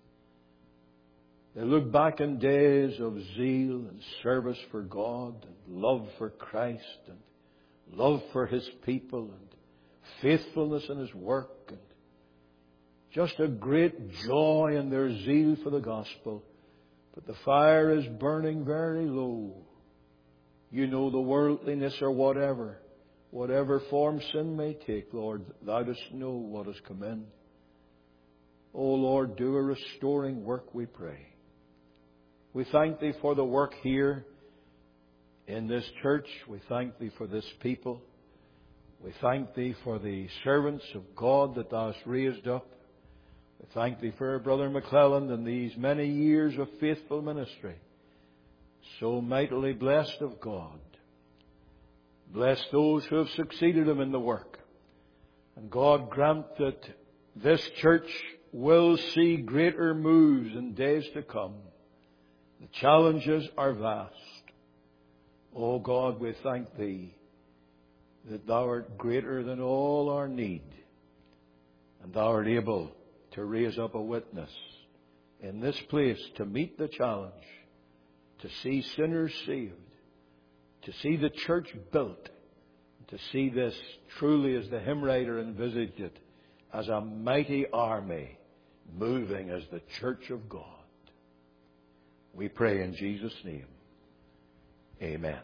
they look back in days of zeal and service for God and love for Christ and love for His people and faithfulness in His work and just a great joy in their zeal for the gospel. But the fire is burning very low. You know the worldliness or whatever, whatever form sin may take, Lord, Thou dost know what has come in. Oh Lord, do a restoring work, we pray. We thank Thee for the work here in this church. We thank Thee for this people. We thank Thee for the servants of God that Thou hast raised up. We thank Thee for our Brother McClelland and these many years of faithful ministry, so mightily blessed of God. Bless those who have succeeded him in the work. And God grant that this church will see greater moves in days to come. The challenges are vast. Oh God, we thank Thee that Thou art greater than all our need, and Thou art able to raise up a witness in this place to meet the challenge, to see sinners saved, to see the church built, to see this truly, as the hymn writer envisaged it, as a mighty army moving as the church of God. We pray in Jesus' name. Amen.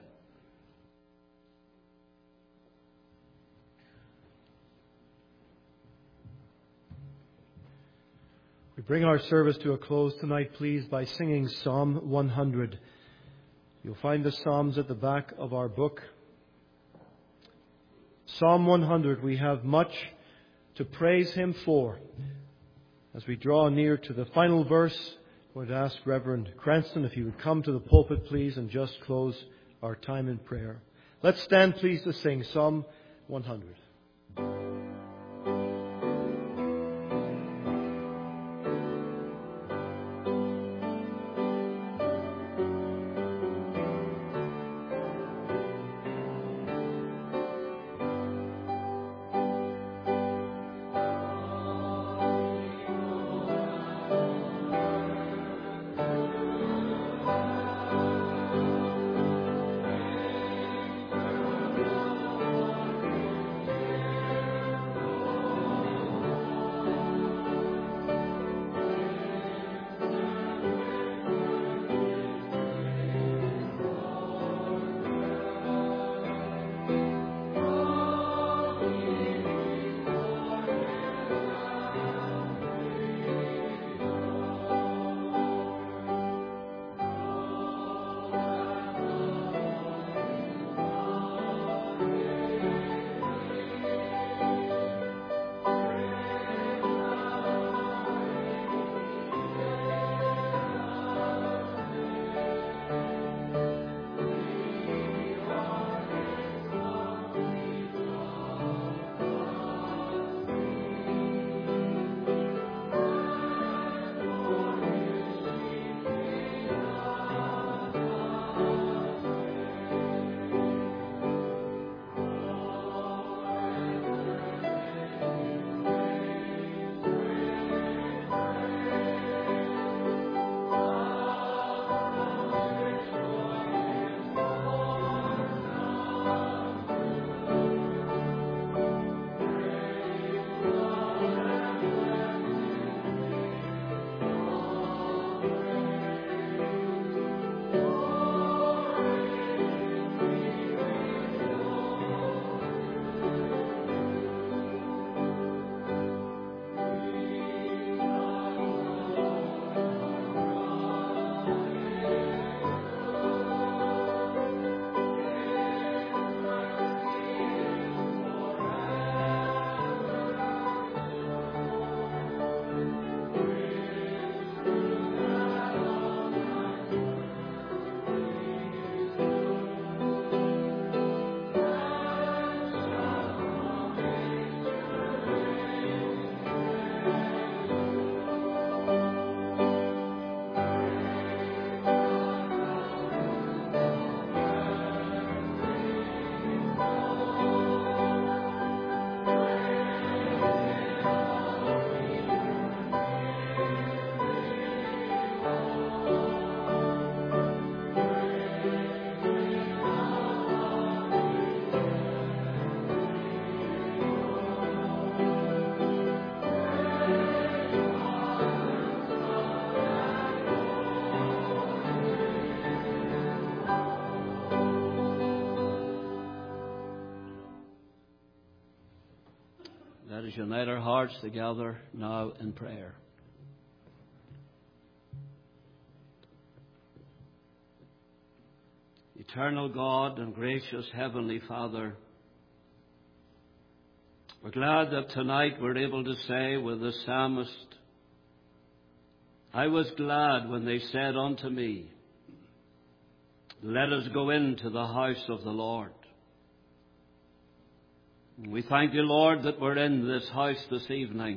We bring our service to a close tonight, please, by singing Psalm one hundred. You'll find the Psalms at the back of our book. Psalm one hundred, we have much to praise Him for. As we draw near to the final verse, I'm going to ask Reverend Cranston if he would come to the pulpit, please, and just close our time in prayer. Let's stand, please, to sing Psalm one hundred. Let us unite our hearts together now in prayer. Eternal God and gracious Heavenly Father, we're glad that tonight we're able to say with the psalmist, I was glad when they said unto me, let us go into the house of the Lord. We thank you, Lord, that we're in this house this evening.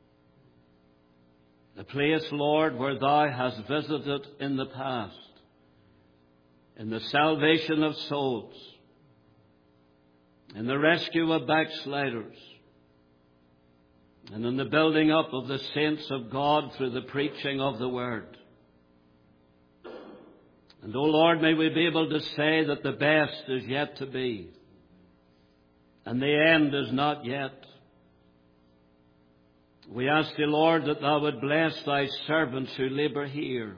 The place, Lord, where Thou hast visited in the past, in the salvation of souls, in the rescue of backsliders, and in the building up of the saints of God through the preaching of the Word. And, O Lord, may we be able to say that the best is yet to be, and the end is not yet. We ask thee, Lord, that thou would bless thy servants who labour here.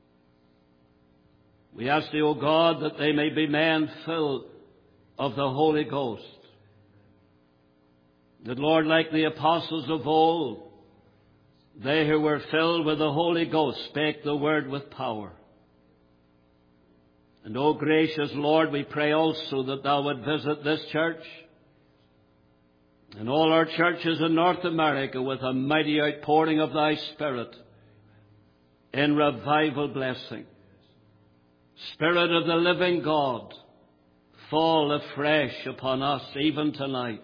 We ask thee, O God, that they may be men full of the Holy Ghost. That, Lord, like the apostles of old, they who were filled with the Holy Ghost spake the word with power. And, O gracious Lord, we pray also that thou would visit this church and all our churches in North America with a mighty outpouring of thy Spirit in revival blessing. Spirit of the living God, fall afresh upon us even tonight.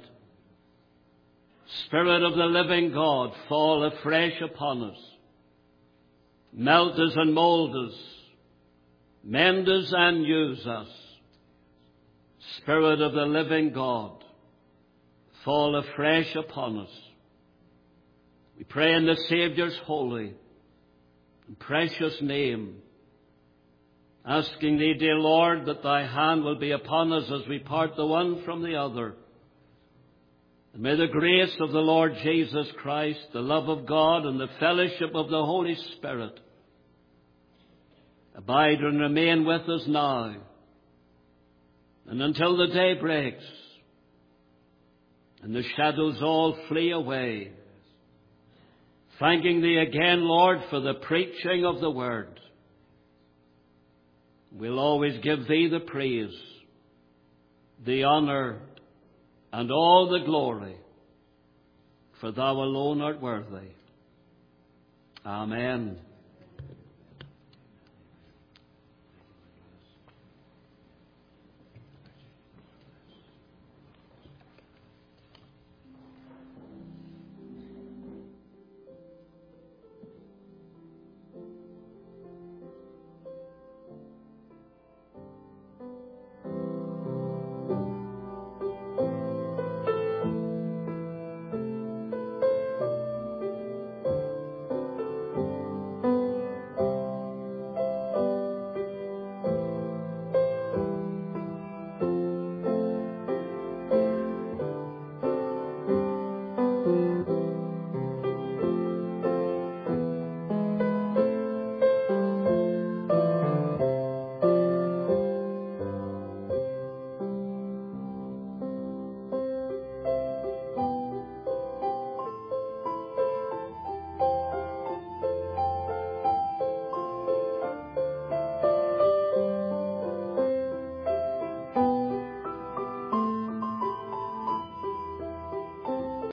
Spirit of the living God, fall afresh upon us. Melt us and mold us. Mend us and use us. Spirit of the living God, fall afresh upon us. We pray in the Saviour's holy and precious name, asking thee, dear Lord, that thy hand will be upon us as we part the one from the other. And may the grace of the Lord Jesus Christ, the love of God, and the fellowship of the Holy Spirit abide and remain with us now and until the day breaks and the shadows all flee away. Thanking thee again, Lord, for the preaching of the word. We'll always give thee the praise, the honour, and all the glory, for thou alone art worthy. Amen.